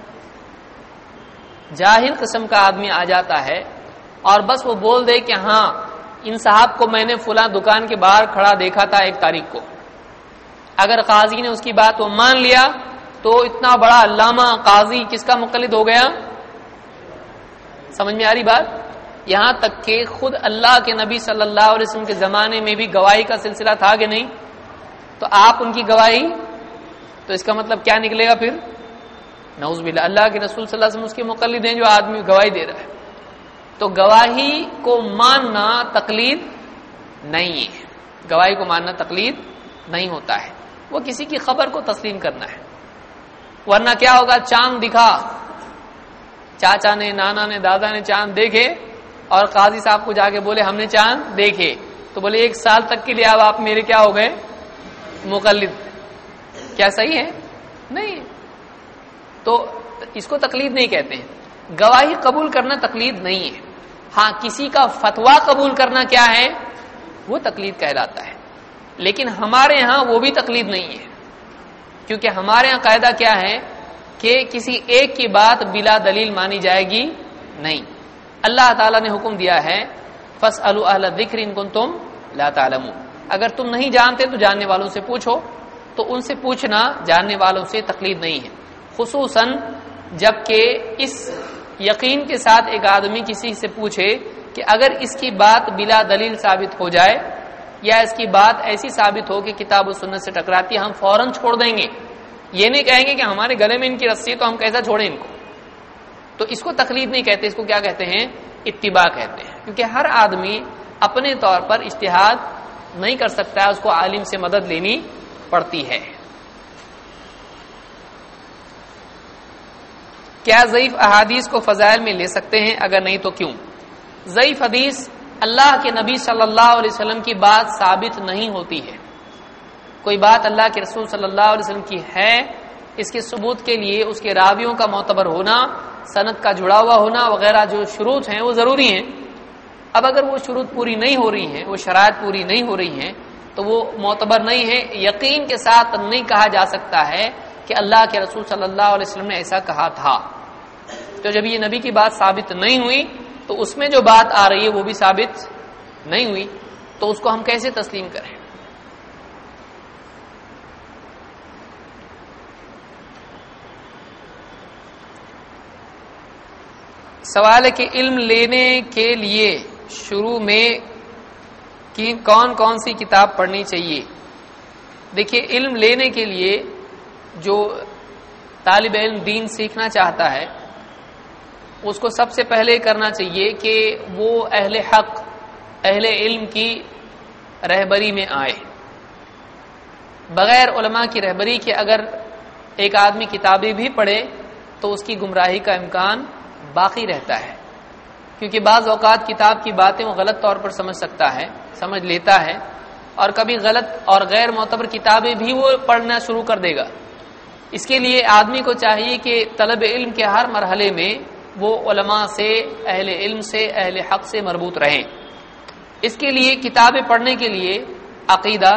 A: جاہل قسم کا آدمی آ جاتا ہے اور بس وہ بول دے کہ ہاں ان صاحب کو میں نے فلاں دکان کے باہر کھڑا دیکھا تھا 1 تاریخ کو، اگر قاضی نے اس کی بات وہ مان لیا تو اتنا بڑا علامہ قاضی کس کا مقلد ہو گیا؟ سمجھ میں آ رہی بات؟ یہاں تک کہ خود اللہ کے نبی صلی اللہ علیہ وسلم کے زمانے میں بھی گواہی کا سلسلہ تھا کہ نہیں؟ تو آپ ان کی گواہی، تو اس کا مطلب کیا نکلے گا پھر؟ نعوذ باللہ اللہ کے رسول صلی اللہ علیہ وسلم اس کے مقلد ہیں جو آدمی گواہی دے رہا ہے. تو گواہی کو ماننا تقلید نہیں ہے، گواہی کو ماننا تقلید نہیں ہوتا ہے، وہ کسی کی خبر کو تسلیم کرنا ہے. ورنہ کیا ہوگا؟ چاند دکھا چاچا نے، نانا نے، دادا نے چاند دیکھے اور قاضی صاحب کو جا کے بولے ہم نے چاند دیکھے، تو بولے 1 سال تک کے لیے اب آپ میرے کیا ہو گئے؟ مقلد. کیا صحیح ہے؟ نہیں. تو اس کو تقلید نہیں کہتے ہیں. گواہی قبول کرنا تقلید نہیں ہے. ہاں کسی کا فتویٰ قبول کرنا کیا ہے؟ وہ تقلید کہلاتا ہے. لیکن ہمارے ہاں وہ بھی تقلید نہیں ہے، کیونکہ ہمارے ہاں قاعدہ کیا ہے کہ کسی ایک کی بات بلا دلیل مانی جائے گی نہیں. اللہ تعالیٰ نے حکم دیا ہے فاسألوا اہل الذکر ان کنتم لا تعلمون، اگر تم نہیں جانتے تو جاننے والوں سے پوچھو. تو ان سے پوچھنا جاننے والوں سے تقلید نہیں ہے، خصوصاً جبکہ اس یقین کے ساتھ ایک آدمی کسی سے پوچھے کہ اگر اس کی بات بلا دلیل ثابت ہو جائے یا اس کی بات ایسی ثابت ہو کہ کتاب و سنت سے ٹکراتی ہے، ہم فوراً چھوڑ دیں گے. یہ نہیں کہیں گے کہ ہمارے گلے میں ان کی رسی ہے تو ہم کیسا چھوڑیں ان کو. تو اس کو تقلید نہیں کہتے، اس کو کیا کہتے ہیں؟ اتباع کہتے ہیں. کیونکہ ہر آدمی اپنے طور پر اجتہاد نہیں کر سکتا ہے، اس کو عالم سے مدد لینی پڑتی ہے. کیا ضعیف احادیث کو فضائل میں لے سکتے ہیں؟ اگر نہیں تو کیوں؟ ضعیف حدیث اللہ کے نبی صلی اللہ علیہ وسلم کی بات ثابت نہیں ہوتی ہے. کوئی بات اللہ کے رسول صلی اللہ علیہ وسلم کی ہے، اس کے ثبوت کے لیے اس کے راویوں کا معتبر ہونا، سند کا جڑا ہوا ہونا وغیرہ جو شروط ہیں وہ ضروری ہیں. اب اگر وہ شروط پوری نہیں ہو رہی ہیں، وہ شرائط پوری نہیں ہو رہی ہیں تو وہ معتبر نہیں ہے. یقین کے ساتھ نہیں کہا جا سکتا ہے کہ اللہ کے رسول صلی اللہ علیہ وسلم نے ایسا کہا تھا. تو جب یہ نبی کی بات ثابت نہیں ہوئی تو اس میں جو بات آ رہی ہے وہ بھی ثابت نہیں ہوئی، تو اس کو ہم کیسے تسلیم کریں؟ سوال ہے کہ علم لینے کے لیے شروع میں کون کون سی کتاب پڑھنی چاہیے؟ دیکھیے، علم لینے کے لیے جو طالب علم دین سیکھنا چاہتا ہے اس کو سب سے پہلے کرنا چاہیے کہ وہ اہل حق، اہل علم کی رہبری میں آئے. بغیر علماء کی رہبری کے اگر ایک آدمی کتابیں بھی پڑھے تو اس کی گمراہی کا امکان باقی رہتا ہے، کیونکہ بعض اوقات کتاب کی باتیں وہ غلط طور پر سمجھ لیتا ہے، اور کبھی غلط اور غیر معتبر کتابیں بھی وہ پڑھنا شروع کر دے گا. اس کے لیے آدمی کو چاہیے کہ طلب علم کے ہر مرحلے میں وہ علماء سے، اہل علم سے، اہل حق سے مربوط رہیں. اس کے لیے کتابیں پڑھنے کے لیے عقیدہ،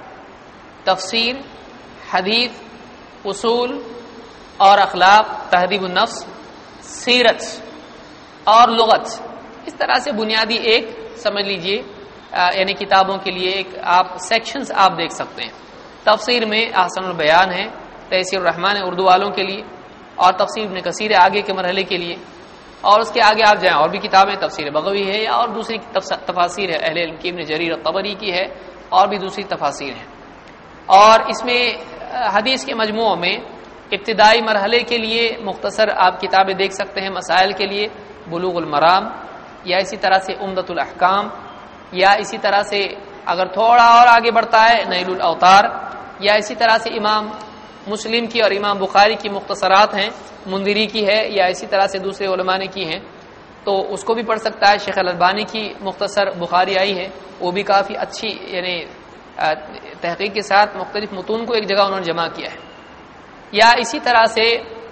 A: تفسیر، حدیث، اصول اور اخلاق، تہذیب النفس، سیرت اور لغت، اس طرح سے بنیادی ایک سمجھ لیجئے یعنی کتابوں کے لیے ایک آپ سیکشنز آپ دیکھ سکتے ہیں. تفسیر میں احسن البیان ہے، تیسیر الرحمن ہے اردو والوں کے لیے، اور تفسیر ابن کثیر ہے آگے کے مرحلے کے لیے، اور اس کے آگے آپ جائیں اور بھی کتابیں، تفسیر بغوی ہے یا اور دوسری تفاسیر ہے اہل علم کی، ابن جریر الطبری کی ہے اور بھی دوسری تفاسیر ہیں. اور اس میں حدیث کے مجموعوں میں ابتدائی مرحلے کے لیے مختصر آپ کتابیں دیکھ سکتے ہیں. مسائل کے لیے بلوغ المرام، یا اسی طرح سے عمدۃ الاحکام، یا اسی طرح سے اگر تھوڑا اور آگے بڑھتا ہے نیل الاوطار، یا اسی طرح سے امام مسلم کی اور امام بخاری کی مختصرات ہیں، منذری کی ہے، یا اسی طرح سے دوسرے علماء نے کی ہیں تو اس کو بھی پڑھ سکتا ہے. شیخ الالبانی کی مختصر بخاری آئی ہے، وہ بھی کافی اچھی یعنی تحقیق کے ساتھ مختلف متون کو ایک جگہ انہوں نے جمع کیا ہے. یا اسی طرح سے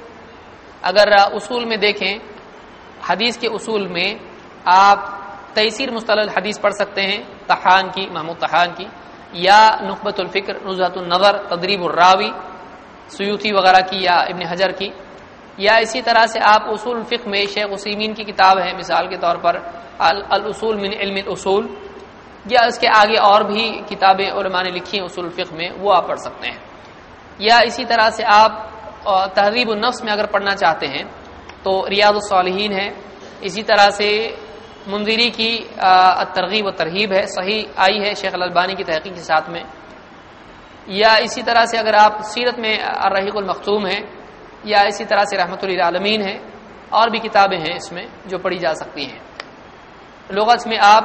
A: اگر اصول میں دیکھیں، حدیث کے اصول میں آپ تیسیر مصطلح الحدیث پڑھ سکتے ہیں طحان کی، محمود طحان کی، یا نخبۃ الفکر، نزہۃ النظر، تدریب الراوی سیوطی وغیرہ کی، یا ابن حجر کی. یا اسی طرح سے آپ اصول الفقہ میں شیخ عثیمین کی کتاب ہے مثال کے طور پر الاصول من علم الاصول، یا اس کے آگے اور بھی کتابیں علماء نے لکھی ہیں اصول الفقہ میں، وہ آپ پڑھ سکتے ہیں. یا اسی طرح سے آپ تہذیب النفس میں اگر پڑھنا چاہتے ہیں تو ریاض الصالحین ہے. اسی طرح سے منذری کی الترغیب و ترہیب ہے، صحیح آئی ہے شیخ الالبانی کی تحقیق کے ساتھ میں. یا اسی طرح سے اگر آپ سیرت میں الرحیق المختوم ہے، یا اسی طرح سے رحمۃ للعالمین ہے، اور بھی کتابیں ہیں اس میں جو پڑھی جا سکتی ہیں. لغت میں آپ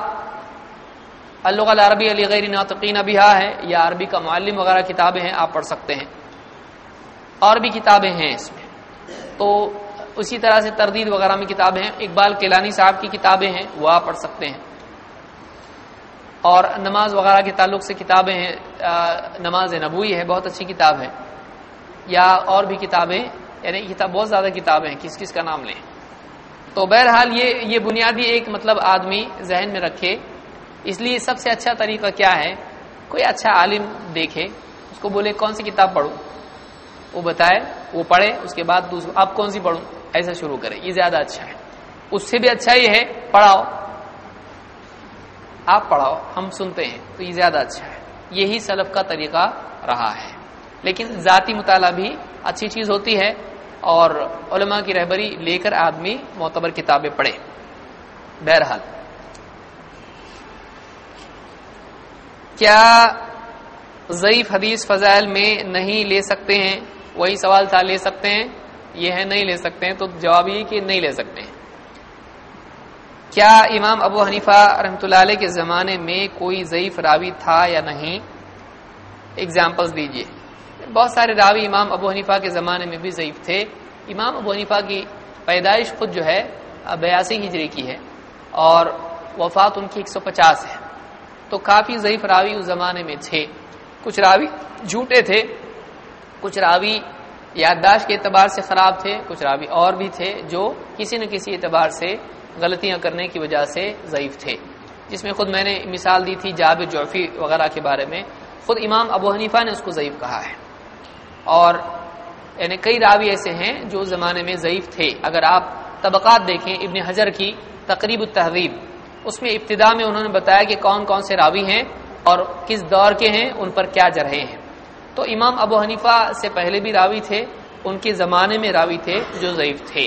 A: اللغة العربیہ لغیر ناطقین بہا ہے، یا عربی کا معلم وغیرہ کتابیں ہیں آپ پڑھ سکتے ہیں، اور بھی کتابیں ہیں اس میں. تو اسی طرح سے تردید وغیرہ میں کتابیں ہیں، اقبال کیلانی صاحب کی کتابیں ہیں وہ آپ پڑھ سکتے ہیں، اور نماز وغیرہ کے تعلق سے کتابیں ہیں، نماز نبوی ہے بہت اچھی کتاب ہے، یا اور بھی کتابیں، یعنی کتاب بہت زیادہ کتابیں ہیں، کس کس کا نام لیں۔ تو بہرحال یہ بنیادی ایک مطلب آدمی ذہن میں رکھے، اس لیے سب سے اچھا طریقہ کیا ہے، کوئی اچھا عالم دیکھے، اس کو بولے کون سی کتاب پڑھوں، وہ بتائے، وہ پڑھے، اس کے بعد اب کون سی پڑھوں، ایسا شروع کرے، یہ زیادہ اچھا ہے۔ اس سے بھی اچھا یہ ہے پڑھاؤ، آپ پڑھاؤ، ہم سنتے ہیں، تو یہ زیادہ اچھا ہے۔ یہی سلف کا طریقہ رہا ہے۔ لیکن ذاتی مطالعہ بھی اچھی چیز ہوتی ہے، اور علماء کی رہبری لے کر آدمی معتبر کتابیں پڑھے۔ بہرحال کیا ضعیف حدیث فضائل میں نہیں لے سکتے ہیں؟ وہی سوال تھا، لے سکتے ہیں، یہ ہے نہیں لے سکتے ہیں، تو جواب یہ کہ نہیں لے سکتے ہیں۔ کیا امام ابو حنیفہ رحمۃ اللہ علیہ کے زمانے میں کوئی ضعیف راوی تھا یا نہیں؟ ایگزامپلز دیجئے۔ بہت سارے راوی امام ابو حنیفہ کے زمانے میں بھی ضعیف تھے۔ امام ابو حنیفہ کی پیدائش خود جو ہے 82 ہجری کی ہے، اور وفات ان کی 150 ہے، تو کافی ضعیف راوی اس زمانے میں تھے۔ کچھ راوی جھوٹے تھے، کچھ راوی یادداشت کے اعتبار سے خراب تھے، کچھ راوی اور بھی تھے جو کسی نہ کسی اعتبار سے غلطیاں کرنے کی وجہ سے ضعیف تھے، جس میں خود میں نے مثال دی تھی جابر جعفی وغیرہ کے بارے میں، خود امام ابو حنیفہ نے اس کو ضعیف کہا ہے۔ اور یعنی کئی راوی ایسے ہیں جو زمانے میں ضعیف تھے۔ اگر آپ طبقات دیکھیں ابن حجر کی تقریب التہذیب، اس میں ابتدا میں انہوں نے بتایا کہ کون کون سے راوی ہیں اور کس دور کے ہیں، ان پر کیا جرحیں ہیں۔ تو امام ابو حنیفہ سے پہلے بھی راوی تھے، ان کے زمانے میں راوی تھے جو ضعیف تھے۔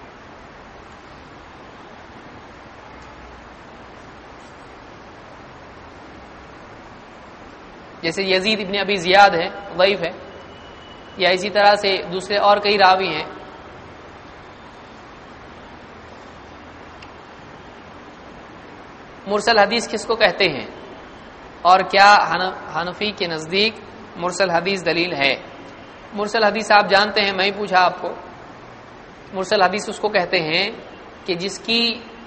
A: جیسے یزید ابن ابی زیاد ہے، ضعیف ہے، یا اسی طرح سے دوسرے اور کئی راوی ہیں۔ مرسل حدیث کس کو کہتے ہیں، اور کیا حنفی کے نزدیک مرسل حدیث دلیل ہے؟ مرسل حدیث آپ جانتے ہیں، میں ہی پوچھا آپ کو۔ مرسل حدیث اس کو کہتے ہیں کہ جس کی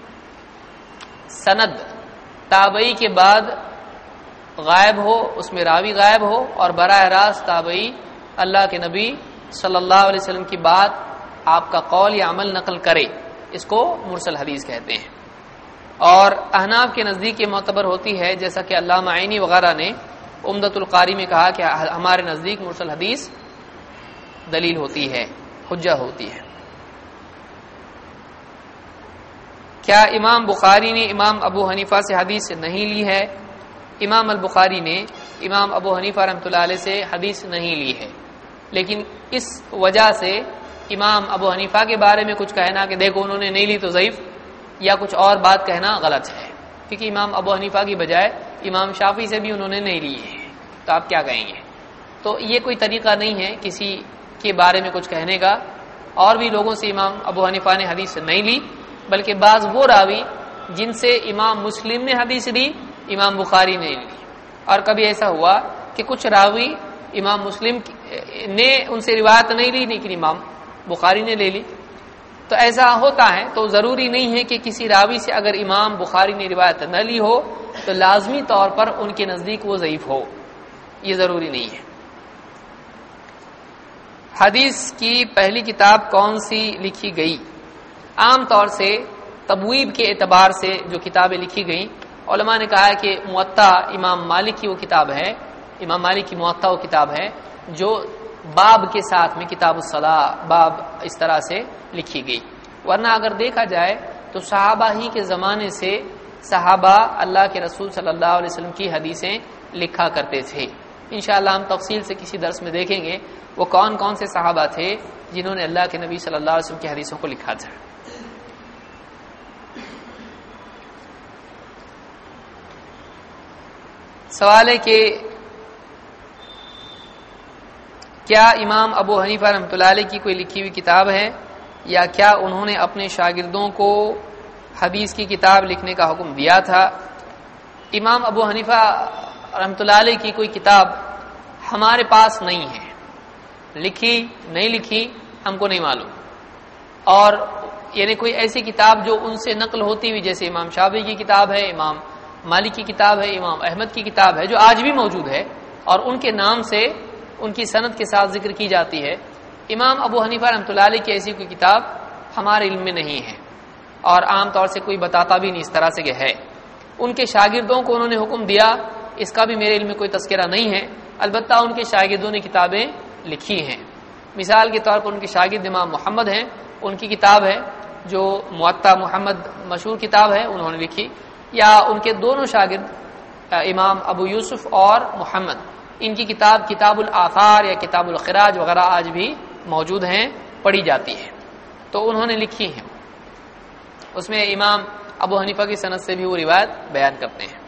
A: سند تابعی کے بعد غائب ہو، اس میں راوی غائب ہو، اور براہ راست تابعی اللہ کے نبی صلی اللہ علیہ وسلم کی بات، آپ کا قول یا عمل نقل کرے، اس کو مرسل حدیث کہتے ہیں۔ اور احناف کے نزدیک یہ معتبر ہوتی ہے، جیسا کہ علامہ عینی وغیرہ نے عمدۃ القاری میں کہا کہ ہمارے نزدیک مرسل حدیث دلیل ہوتی ہے، حجہ ہوتی ہے۔ کیا امام بخاری نے امام ابو حنیفہ سے حدیث نہیں لی ہے؟ امام البخاری نے امام ابو حنیفہ رحمۃ اللہ علیہ سے حدیث نہیں لی ہے، لیکن اس وجہ سے امام ابو حنیفہ کے بارے میں کچھ کہنا کہ دیکھو انہوں نے نہیں لی تو ضعیف، یا کچھ اور بات کہنا غلط ہے، کیونکہ امام ابو حنیفہ کی بجائے امام شافعی سے بھی انہوں نے نہیں لی ہے، تو آپ کیا کہیں گے؟ تو یہ کوئی طریقہ نہیں ہے کسی کے بارے میں کچھ کہنے کا۔ اور بھی لوگوں سے امام ابو حنیفہ نے حدیث نہیں لی، بلکہ بعض وہ راوی جن سے امام مسلم نے حدیث لی، امام بخاری نے لی، اور کبھی ایسا ہوا کہ کچھ راوی امام مسلم نے ان سے روایت نہیں لی لیکن امام بخاری نے لے لی۔ تو ایسا ہوتا ہے، تو ضروری نہیں ہے کہ کسی راوی سے اگر امام بخاری نے روایت نہ لی ہو تو لازمی طور پر ان کے نزدیک وہ ضعیف ہو، یہ ضروری نہیں ہے۔ حدیث کی پہلی کتاب کون سی لکھی گئی؟ عام طور سے تبویب کے اعتبار سے جو کتابیں لکھی گئیں، علماء نے کہا ہے کہ موطا امام مالک کی وہ کتاب ہے، امام مالک کی موطا وہ کتاب ہے جو باب کے ساتھ میں کتاب الصلاۃ باب اس طرح سے لکھی گئی۔ ورنہ اگر دیکھا جائے تو صحابہ ہی کے زمانے سے صحابہ اللہ کے رسول صلی اللہ علیہ وسلم کی حدیثیں لکھا کرتے تھے۔ انشاءاللہ ہم تفصیل سے کسی درس میں دیکھیں گے وہ کون کون سے صحابہ تھے جنہوں نے اللہ کے نبی صلی اللہ علیہ وسلم کی حدیثوں کو لکھا تھا۔ سوال ہے کہ کیا امام ابو حنیفہ رحمۃ اللہ علیہ کی کوئی لکھی ہوئی کتاب ہے، یا کیا انہوں نے اپنے شاگردوں کو حدیث کی کتاب لکھنے کا حکم دیا تھا؟ امام ابو حنیفہ رحمۃ اللہ علیہ کی کوئی کتاب ہمارے پاس نہیں ہے، لکھی نہیں لکھی ہم کو نہیں معلوم، اور یعنی کوئی ایسی کتاب جو ان سے نقل ہوتی ہوئی، جیسے امام شافعی کی کتاب ہے، امام مالک کی کتاب ہے، امام احمد کی کتاب ہے، جو آج بھی موجود ہے اور ان کے نام سے ان کی سند کے ساتھ ذکر کی جاتی ہے. امام ابو حنیفہ رحمۃ اللہ علیہ کی ایسی کوئی کتاب ہمارے علم میں نہیں ہے، اور عام طور سے کوئی بتاتا بھی نہیں اس طرح سے کہ ہے. ان کے شاگردوں کو انہوں نے حکم دیا، اس کا بھی میرے علم میں کوئی تذکرہ نہیں ہے. البتہ ان کے شاگردوں نے کتابیں لکھی ہیں. مثال کے طور پر ان کے شاگرد امام محمد ہیں، ان کی کتاب ہے جو موطا محمد مشہور کتاب ہے، انہوں نے لکھی. یا ان کے دونوں شاگرد امام ابو یوسف اور محمد، ان کی کتاب کتاب الآثار یا کتاب الخراج وغیرہ آج بھی موجود ہیں، پڑھی جاتی ہے. تو انہوں نے لکھی ہیں. اس میں امام ابو حنیفہ کی سند سے بھی وہ روایت بیان کرتے ہیں.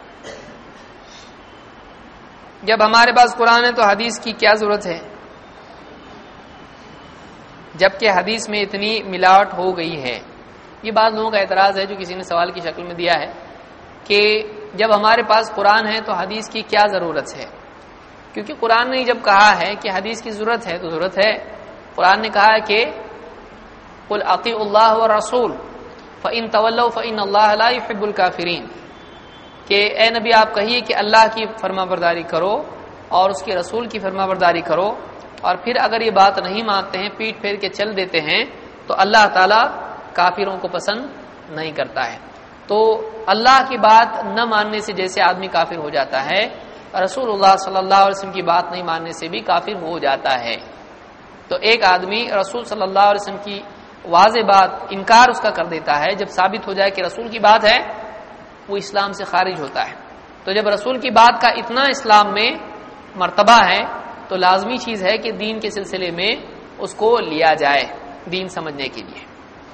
A: جب ہمارے پاس قرآن ہے تو حدیث کی کیا ضرورت ہے؟ جبکہ حدیث میں اتنی ملاوٹ ہو گئی ہے. یہ بعض لوگوں کا اعتراض ہے جو کسی نے سوال کی شکل میں دیا ہے کہ جب ہمارے پاس قرآن ہے تو حدیث کی کیا ضرورت ہے؟ کیونکہ قرآن نے جب کہا ہے کہ حدیث کی ضرورت ہے تو ضرورت ہے. قرآن نے کہا ہے کہ قل اطیعوا اللہ والرسول فإن تولوا فإن اللہ لا يحب الکافرین، کہ اے نبی آپ کہیے کہ اللہ کی فرما برداری کرو اور اس کے رسول کی فرما برداری کرو، اور پھر اگر یہ بات نہیں مانتے ہیں، پیٹ پھیر کے چل دیتے ہیں، تو اللہ تعالیٰ کافروں کو پسند نہیں کرتا ہے. تو اللہ کی بات نہ ماننے سے جیسے آدمی کافر ہو جاتا ہے، رسول اللہ صلی اللہ علیہ وسلم کی بات نہیں ماننے سے بھی کافر ہو جاتا ہے. تو ایک آدمی رسول صلی اللہ علیہ وسلم کی واضح بات انکار اس کا کر دیتا ہے، جب ثابت ہو جائے کہ رسول کی بات ہے، وہ اسلام سے خارج ہوتا ہے. تو جب رسول کی بات کا اتنا اسلام میں مرتبہ ہے تو لازمی چیز ہے کہ دین کے سلسلے میں اس کو لیا جائے دین سمجھنے کے لیے.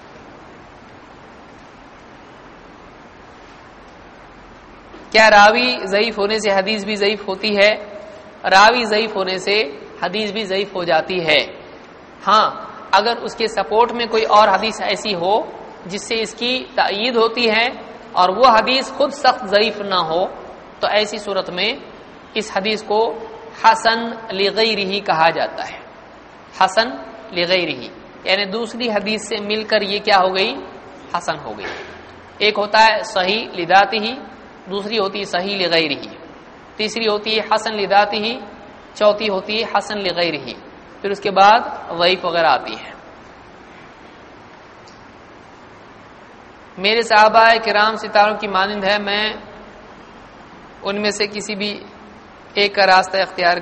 A: کیا راوی ضعیف ہونے سے حدیث بھی ضعیف ہوتی ہے؟ راوی ضعیف ہونے سے حدیث بھی ضعیف ہو جاتی ہے. ہاں، اگر اس کے سپورٹ میں کوئی اور حدیث ایسی ہو جس سے اس کی تائید ہوتی ہے اور وہ حدیث خود سخت ضعیف نہ ہو، تو ایسی صورت میں اس حدیث کو حسن لغیرہ کہا جاتا ہے. حسن لغیرہ یعنی دوسری حدیث سے مل کر یہ کیا ہو گئی؟ حسن ہو گئی. ایک ہوتا ہے صحیح لذاتہ، دوسری ہوتی ہے صحیح لغیرہ، تیسری ہوتی ہے حسن لذاتہ، چوتھی ہوتی ہے حسن لغیرہ، پھر اس کے بعد ضعیف وغیرہ آتی ہے. میرے صحابہ کرام ستاروں کی مانند ہے، میں ان میں سے کسی بھی ایک کا راستہ اختیار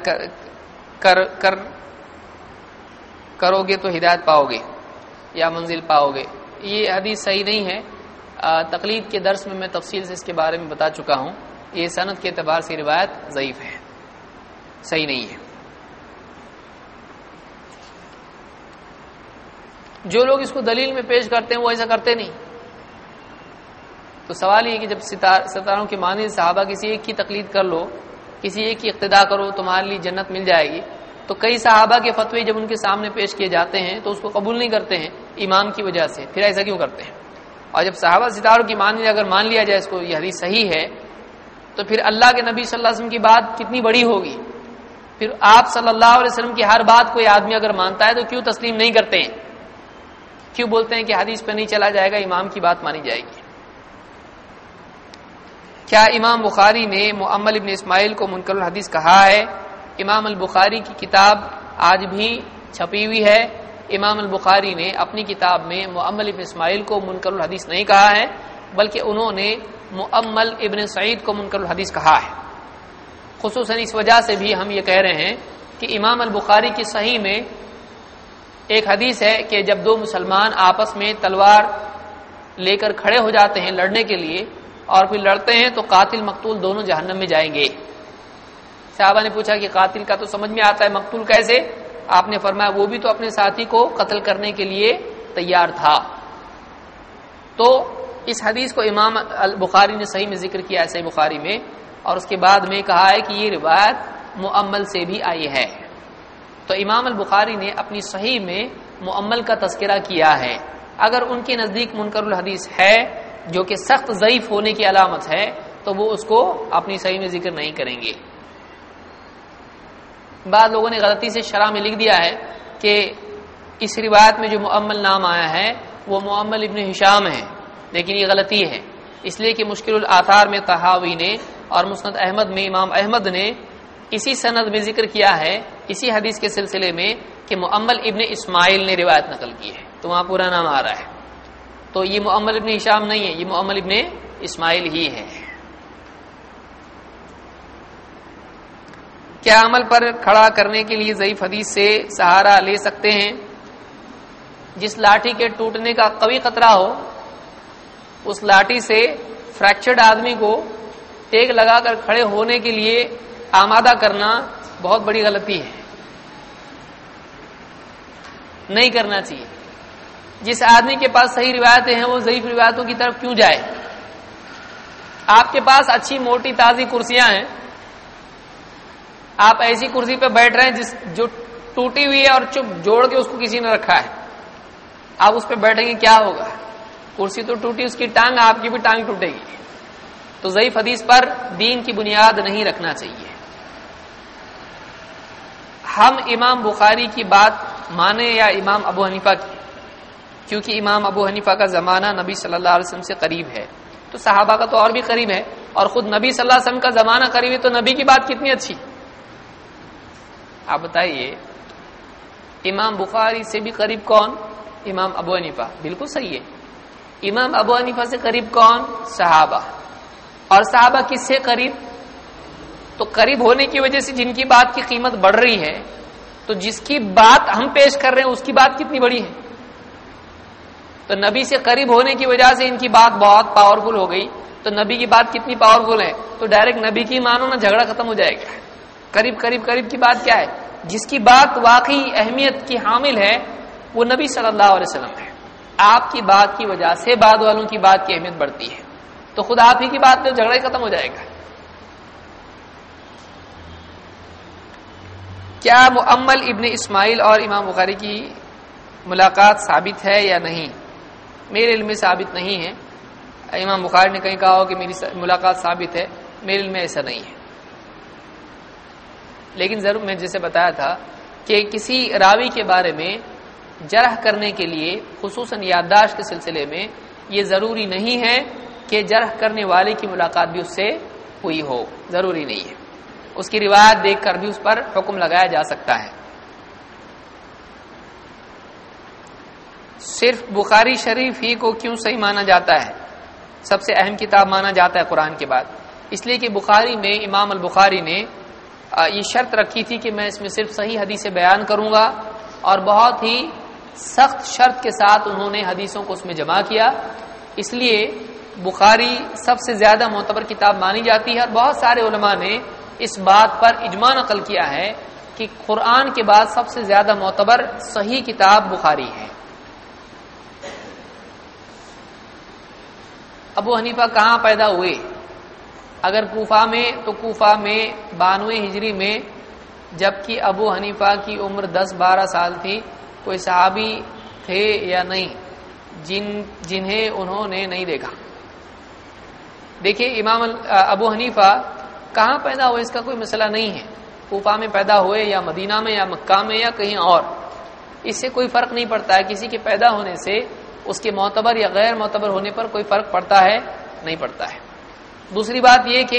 A: کرو گے تو ہدایت پاؤ گے یا منزل پاؤ گے. یہ حدیث صحیح نہیں ہے. تقلید کے درس میں میں تفصیل سے اس کے بارے میں بتا چکا ہوں. یہ سند کے اعتبار سے روایت ضعیف ہے، صحیح نہیں ہے. جو لوگ اس کو دلیل میں پیش کرتے ہیں وہ ایسا کرتے نہیں. تو سوال یہ کہ جب ستاروں کے مانند صحابہ کسی ایک کی تقلید کر لو، کسی ایک کی اقتداء کرو، تمہارے لیے جنت مل جائے گی، تو کئی صحابہ کے فتوے جب ان کے سامنے پیش کیے جاتے ہیں تو اس کو قبول نہیں کرتے ہیں ایمان کی وجہ سے. پھر ایسا کیوں کرتے ہیں؟ اور جب صحابہ ستاروں کی مانند اگر مان لیا جائے اس کو یہ حدیث صحیح ہے، تو پھر اللہ کے نبی صلی اللہ علیہ وسلم کی بات کتنی بڑی ہوگی. پھر آپ صلی اللہ علیہ وسلم کی ہر بات کوئی آدمی اگر مانتا ہے تو کیوں تسلیم نہیں کرتے ہیں؟ کیوں بولتے ہیں کہ حدیث پہ نہیں چلا جائے گا، امام کی بات مانی جائے گی؟ کیا امام بخاری نے مؤمل ابن اسماعیل کو منکر الحدیث کہا ہے؟ امام البخاری کی کتاب آج بھی چھپی ہوئی ہے. امام البخاری نے اپنی کتاب میں مؤمل ابن اسماعیل کو منکر الحدیث نہیں کہا ہے، بلکہ انہوں نے مؤمل ابن سعید کو منکر الحدیث کہا ہے. خصوصاً اس وجہ سے بھی ہم یہ کہہ رہے ہیں کہ امام البخاری کی صحیح میں ایک حدیث ہے کہ جب دو مسلمان آپس میں تلوار لے کر کھڑے ہو جاتے ہیں لڑنے کے لیے اور پھر لڑتے ہیں تو قاتل مقتول دونوں جہنم میں جائیں گے. صحابہ نے پوچھا کہ قاتل کا تو سمجھ میں آتا ہے، مقتول کیسے؟ آپ نے فرمایا وہ بھی تو اپنے ساتھی کو قتل کرنے کے لیے تیار تھا. تو اس حدیث کو امام البخاری نے صحیح میں ذکر کیا ہے، صحیح بخاری میں، اور اس کے بعد میں کہا ہے کہ یہ روایت مؤمل سے بھی آئی ہے. تو امام البخاری نے اپنی صحیح میں مؤمل کا تذکرہ کیا ہے. اگر ان کے نزدیک منکر الحدیث ہے جو کہ سخت ضعیف ہونے کی علامت ہے تو وہ اس کو اپنی صحیح میں ذکر نہیں کریں گے. بعض لوگوں نے غلطی سے شرح میں لکھ دیا ہے کہ اس روایت میں جو مؤمل نام آیا ہے وہ مؤمل ابن ہشام ہے، لیکن یہ غلطی ہے، اس لیے کہ مشکل الآثار میں طحاوی نے اور مسند احمد میں امام احمد نے اسی سند میں ذکر کیا ہے، اسی حدیث کے سلسلے میں، کہ مؤمل ابن اسماعیل نے روایت نقل کی ہے، تو وہاں پورا نام آ رہا ہے، تو یہ مؤمل ابن ہشام نہیں ہے، یہ مؤمل ابن اسماعیل ہی ہے۔ کیا عمل پر کھڑا کرنے کے لیے ضعیف حدیث سے سہارا لے سکتے ہیں؟ جس لاٹھی کے ٹوٹنے کا قوی خطرہ ہو، اس لاٹھی سے فریکچرڈ آدمی کو ٹیک لگا کر کھڑے ہونے کے لیے آمادہ کرنا بہت بڑی غلطی ہے، نہیں کرنا چاہیے۔ جس آدمی کے پاس صحیح روایتیں ہیں وہ ضعیف روایتوں کی طرف کیوں جائے؟ آپ کے پاس اچھی موٹی تازی کرسیاں ہیں، آپ ایسی کرسی پہ بیٹھ رہے ہیں جو ٹوٹی ہوئی ہے اور چپ جوڑ کے اس کو کسی نے رکھا ہے، آپ اس پہ بیٹھیں گے کیا ہوگا؟ کرسی تو ٹوٹی، اس کی ٹانگ، آپ کی بھی ٹانگ ٹوٹے گی۔ تو ضعیف حدیث پر دین کی بنیاد نہیں رکھنا چاہیے۔ ہم امام بخاری کی بات مانیں یا امام ابو حنیفہ کی؟ کیونکہ امام ابو حنیفہ کا زمانہ نبی صلی اللہ علیہ وسلم سے قریب ہے، تو صحابہ کا تو اور بھی قریب ہے، اور خود نبی صلی اللہ علیہ وسلم کا زمانہ قریب ہے، تو نبی کی بات کتنی اچھی۔ آپ بتائیے، امام بخاری سے بھی قریب کون؟ امام ابو حنیفہ، بالکل صحیح ہے۔ امام ابو حنیفہ سے قریب کون؟ صحابہ، اور صحابہ کس سے قریب؟ تو قریب ہونے کی وجہ سے جن کی بات کی قیمت بڑھ رہی ہے، تو جس کی بات ہم پیش کر رہے ہیں اس کی بات کتنی بڑی ہے؟ تو نبی سے قریب ہونے کی وجہ سے ان کی بات بہت پاورفل ہو گئی، تو نبی کی بات کتنی پاورفل ہے؟ تو ڈائریکٹ نبی کی مانو نا، جھگڑا ختم ہو جائے گا۔ قریب قریب قریب کی بات کیا ہے؟ جس کی بات واقعی اہمیت کی حامل ہے وہ نبی صلی اللہ علیہ وسلم ہے۔ آپ کی بات کی وجہ سے بعد والوں کی بات کی اہمیت بڑھتی ہے، تو خود آپ ہی کی بات پہ جھگڑا ہی ختم ہو جائے گا۔ کیا مؤمل ابن اسماعیل اور امام بخاری کی ملاقات ثابت ہے یا نہیں؟ میرے علم میں ثابت نہیں ہے۔ امام بخاری نے کہیں کہا ہو کہ میری ملاقات ثابت ہے، میرے علم میں ایسا نہیں ہے۔ لیکن ضرور میں جیسے بتایا تھا کہ کسی راوی کے بارے میں جرح کرنے کے لیے، خصوصاً یادداشت کے سلسلے میں، یہ ضروری نہیں ہے کہ جرح کرنے والے کی ملاقات بھی اس سے ہوئی ہو، ضروری نہیں ہے۔ اس کی روایت دیکھ کر بھی اس پر حکم لگایا جا سکتا ہے۔ صرف بخاری شریف ہی کو کیوں صحیح مانا جاتا ہے؟ سب سے اہم کتاب مانا جاتا ہے قرآن کے بعد، اس لیے کہ بخاری میں امام البخاری نے یہ شرط رکھی تھی کہ میں اس میں صرف صحیح حدیثیں بیان کروں گا، اور بہت ہی سخت شرط کے ساتھ انہوں نے حدیثوں کو اس میں جمع کیا، اس لیے بخاری سب سے زیادہ معتبر کتاب مانی جاتی ہے، اور بہت سارے علماء نے اس بات پر اجماع نقل کیا ہے کہ قرآن کے بعد سب سے زیادہ معتبر صحیح کتاب بخاری ہے۔ ابو حنیفہ کہاں پیدا ہوئے؟ اگر کوفہ میں تو کوفہ میں 92 ہجری میں، جبکہ ابو حنیفہ کی عمر 10-12 سال تھی۔ کوئی صحابی تھے یا نہیں جنہیں انہوں نے نہیں دیکھا؟ دیکھیے، امام ابو حنیفہ کہاں پیدا ہوئے اس کا کوئی مسئلہ نہیں ہے، کوفہ میں پیدا ہوئے یا مدینہ میں یا مکہ میں یا کہیں اور، اس سے کوئی فرق نہیں پڑتا ہے۔ کسی کے پیدا ہونے سے اس کے معتبر یا غیر معتبر ہونے پر کوئی فرق پڑتا ہے؟ نہیں پڑتا ہے۔ دوسری بات یہ کہ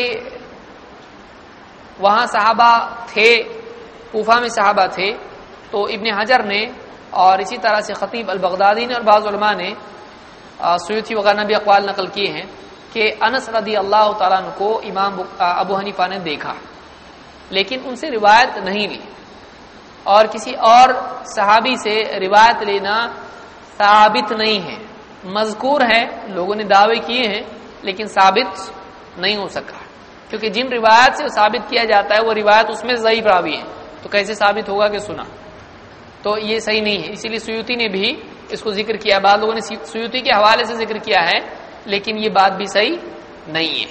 A: وہاں صحابہ تھے، کوفہ میں صحابہ تھے، تو ابن حجر نے اور اسی طرح سے خطیب البغدادی نے اور بعض علماء نے، سیوطی وغیرہ نے بھی اقوال نقل کیے ہیں کہ انس رضی اللہ تعالیٰ عنہ کو امام ابو حنیفہ نے دیکھا، لیکن ان سے روایت نہیں لی، اور کسی اور صحابی سے روایت لینا ثابت نہیں ہے، مذکور ہے، لوگوں نے دعوے کیے ہیں لیکن ثابت نہیں ہو سکا، کیونکہ جن روایت سے ثابت کیا جاتا ہے وہ روایت اس میں ضعیف راوی ہے، تو کیسے ثابت ہوگا کہ سنا؟ تو یہ صحیح نہیں ہے۔ اسی لیے سیوطی نے بھی اس کو ذکر کیا، بعض لوگوں نے سیوطی کے حوالے سے ذکر کیا ہے، لیکن یہ بات بھی صحیح نہیں ہے۔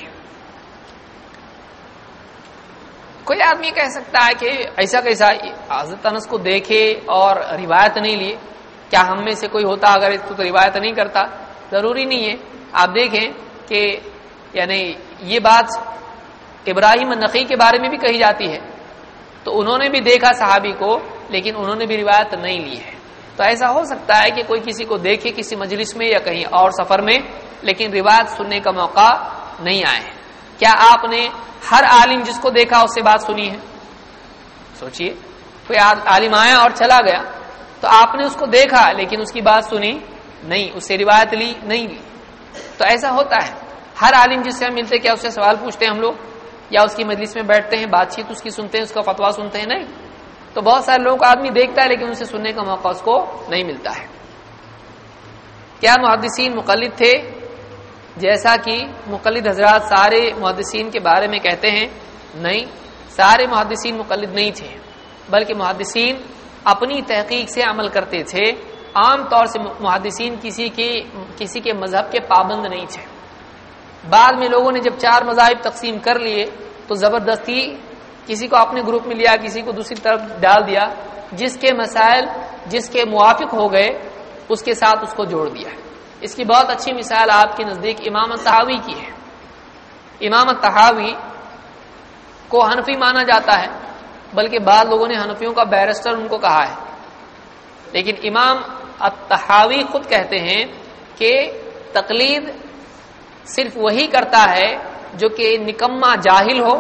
A: کوئی آدمی کہہ سکتا ہے کہ ایسا کیسا حضرت انس کو دیکھے اور روایت نہیں لیے؟ کیا ہم میں سے کوئی ہوتا اگر اس کو تو روایت نہیں کرتا؟ ضروری نہیں ہے۔ آپ دیکھیں کہ یعنی یہ بات ابراہیم النخعی کے بارے میں بھی کہی جاتی ہے، تو انہوں نے بھی دیکھا صحابی کو، لیکن انہوں نے بھی روایت نہیں لی ہے۔ تو ایسا ہو سکتا ہے کہ کوئی کسی کو دیکھے کسی مجلس میں یا کہیں اور سفر میں، لیکن روایت سننے کا موقع نہیں آئے۔ کیا آپ نے ہر عالم جس کو دیکھا اس سے بات سنی ہے؟ سوچئے، کوئی عالم آیا اور چلا گیا، تو آپ نے اس کو دیکھا لیکن اس کی بات سنی نہیں، اس سے روایت لی نہیں لی۔ تو ایسا ہوتا ہے، ہر عالم جس سے ہم ملتے کیا اس سے سوال پوچھتے ہیں ہم لوگ، یا اس کی مجلس میں بیٹھتے ہیں، بات چیت اس کی سنتے ہیں، اس کا فتویٰ سنتے ہیں؟ نہیں۔ تو بہت سارے لوگوں کو آدمی دیکھتا ہے لیکن اسے سننے کا موقع اس کو نہیں ملتا ہے۔ کیا محدثین مقلد تھے؟ جیسا کہ مقلد حضرات سارے محدثین کے بارے میں کہتے ہیں، نہیں، سارے محدثین مقلد نہیں تھے، بلکہ محدثین اپنی تحقیق سے عمل کرتے تھے۔ عام طور سے محدثین کسی کے مذہب کے پابند نہیں تھے۔ بعد میں لوگوں نے جب 4 مذاہب تقسیم کر لیے تو زبردستی کسی کو اپنے گروپ میں لیا، کسی کو دوسری طرف ڈال دیا، جس کے مسائل جس کے موافق ہو گئے اس کے ساتھ اس کو جوڑ دیا۔ اس کی بہت اچھی مثال آپ کے نزدیک امام الطحاوی کی ہے۔ امام الطحاوی کو حنفی مانا جاتا ہے، بلکہ بعض لوگوں نے حنفیوں کا بیرسٹر ان کو کہا ہے، لیکن امام الطحاوی خود کہتے ہیں کہ تقلید صرف وہی کرتا ہے جو کہ نکما جاہل ہو،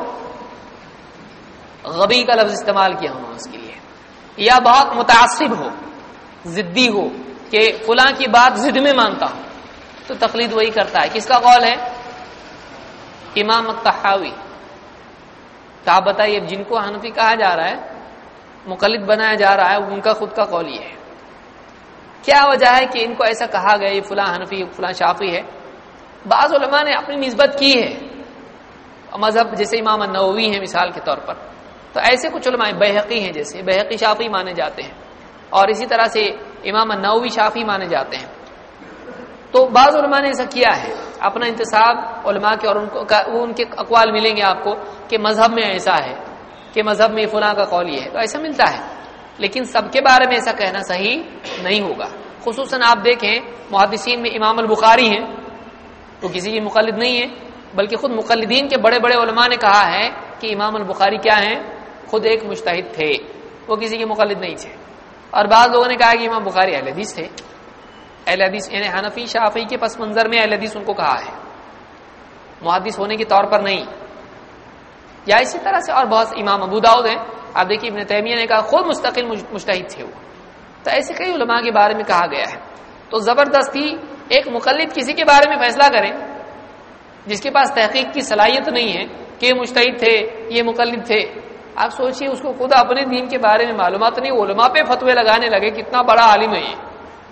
A: غبی کا لفظ استعمال کیا ہوں اس کے لیے، یا بہت متعصب ہو، ضدی ہو کہ فلاں کی بات ضد میں مانتا ہو، تو تقلید وہی کرتا ہے۔ کس کا قول ہے؟ امام الطحاوی۔ تو آپ بتائیے، جن کو حنفی کہا جا رہا ہے، مقلد بنایا جا رہا ہے، ان کا خود کا قول یہ ہے۔ کیا وجہ ہے کہ ان کو ایسا کہا گیا یہ فلاں حنفی فلاں شافعی ہے؟ بعض علماء نے اپنی نسبت کی ہے، مذہب جیسے امام النووی ہیں مثال کے طور پر، تو ایسے کچھ علماء، بیہقی ہیں جیسے، بیہقی شافعی مانے جاتے ہیں، اور اسی طرح سے امام النووی شافعی مانے جاتے ہیں۔ تو بعض علماء نے ایسا کیا ہے، اپنا انتساب علماء کے، اور ان کے اقوال ملیں گے آپ کو کہ مذہب میں ایسا ہے، کہ مذہب میں فلاں کا قول یہ ہے، تو ایسا ملتا ہے، لیکن سب کے بارے میں ایسا کہنا صحیح نہیں ہوگا۔ خصوصاً آپ دیکھیں محدثین میں امام البخاری ہیں، تو کسی کی مقلد نہیں ہے، بلکہ خود مقلدین کے بڑے بڑے علماء نے کہا ہے کہ امام البخاری کیا ہیں؟ خود ایک مجتہد تھے، وہ کسی کے مقلد نہیں تھے۔ اور بعض لوگوں نے کہا کہ امام بخاری اہل حدیث تھے، اہل حدیث یعنی حنفی شافعی کے پس منظر میں اہل حدیث ان کو کہا ہے، محدث ہونے کے طور پر نہیں۔ یا اسی طرح سے اور بہت امام ابو داؤد ہیں، آپ دیکھیے ابن تیمیہ نے کہا خود مستقل مجتہد تھے وہ۔ تو ایسے کئی علماء کے بارے میں کہا گیا ہے۔ تو زبردستی ایک مقلد کسی کے بارے میں فیصلہ کرے جس کے پاس تحقیق کی صلاحیت نہیں ہے کہ یہ مجتہد تھے، یہ مقلد تھے، آپ سوچئے اس کو خود اپنے دین کے بارے میں معلومات نہیں، علماء پہ فتوے لگانے لگے، کتنا بڑا عالم ہے یہ،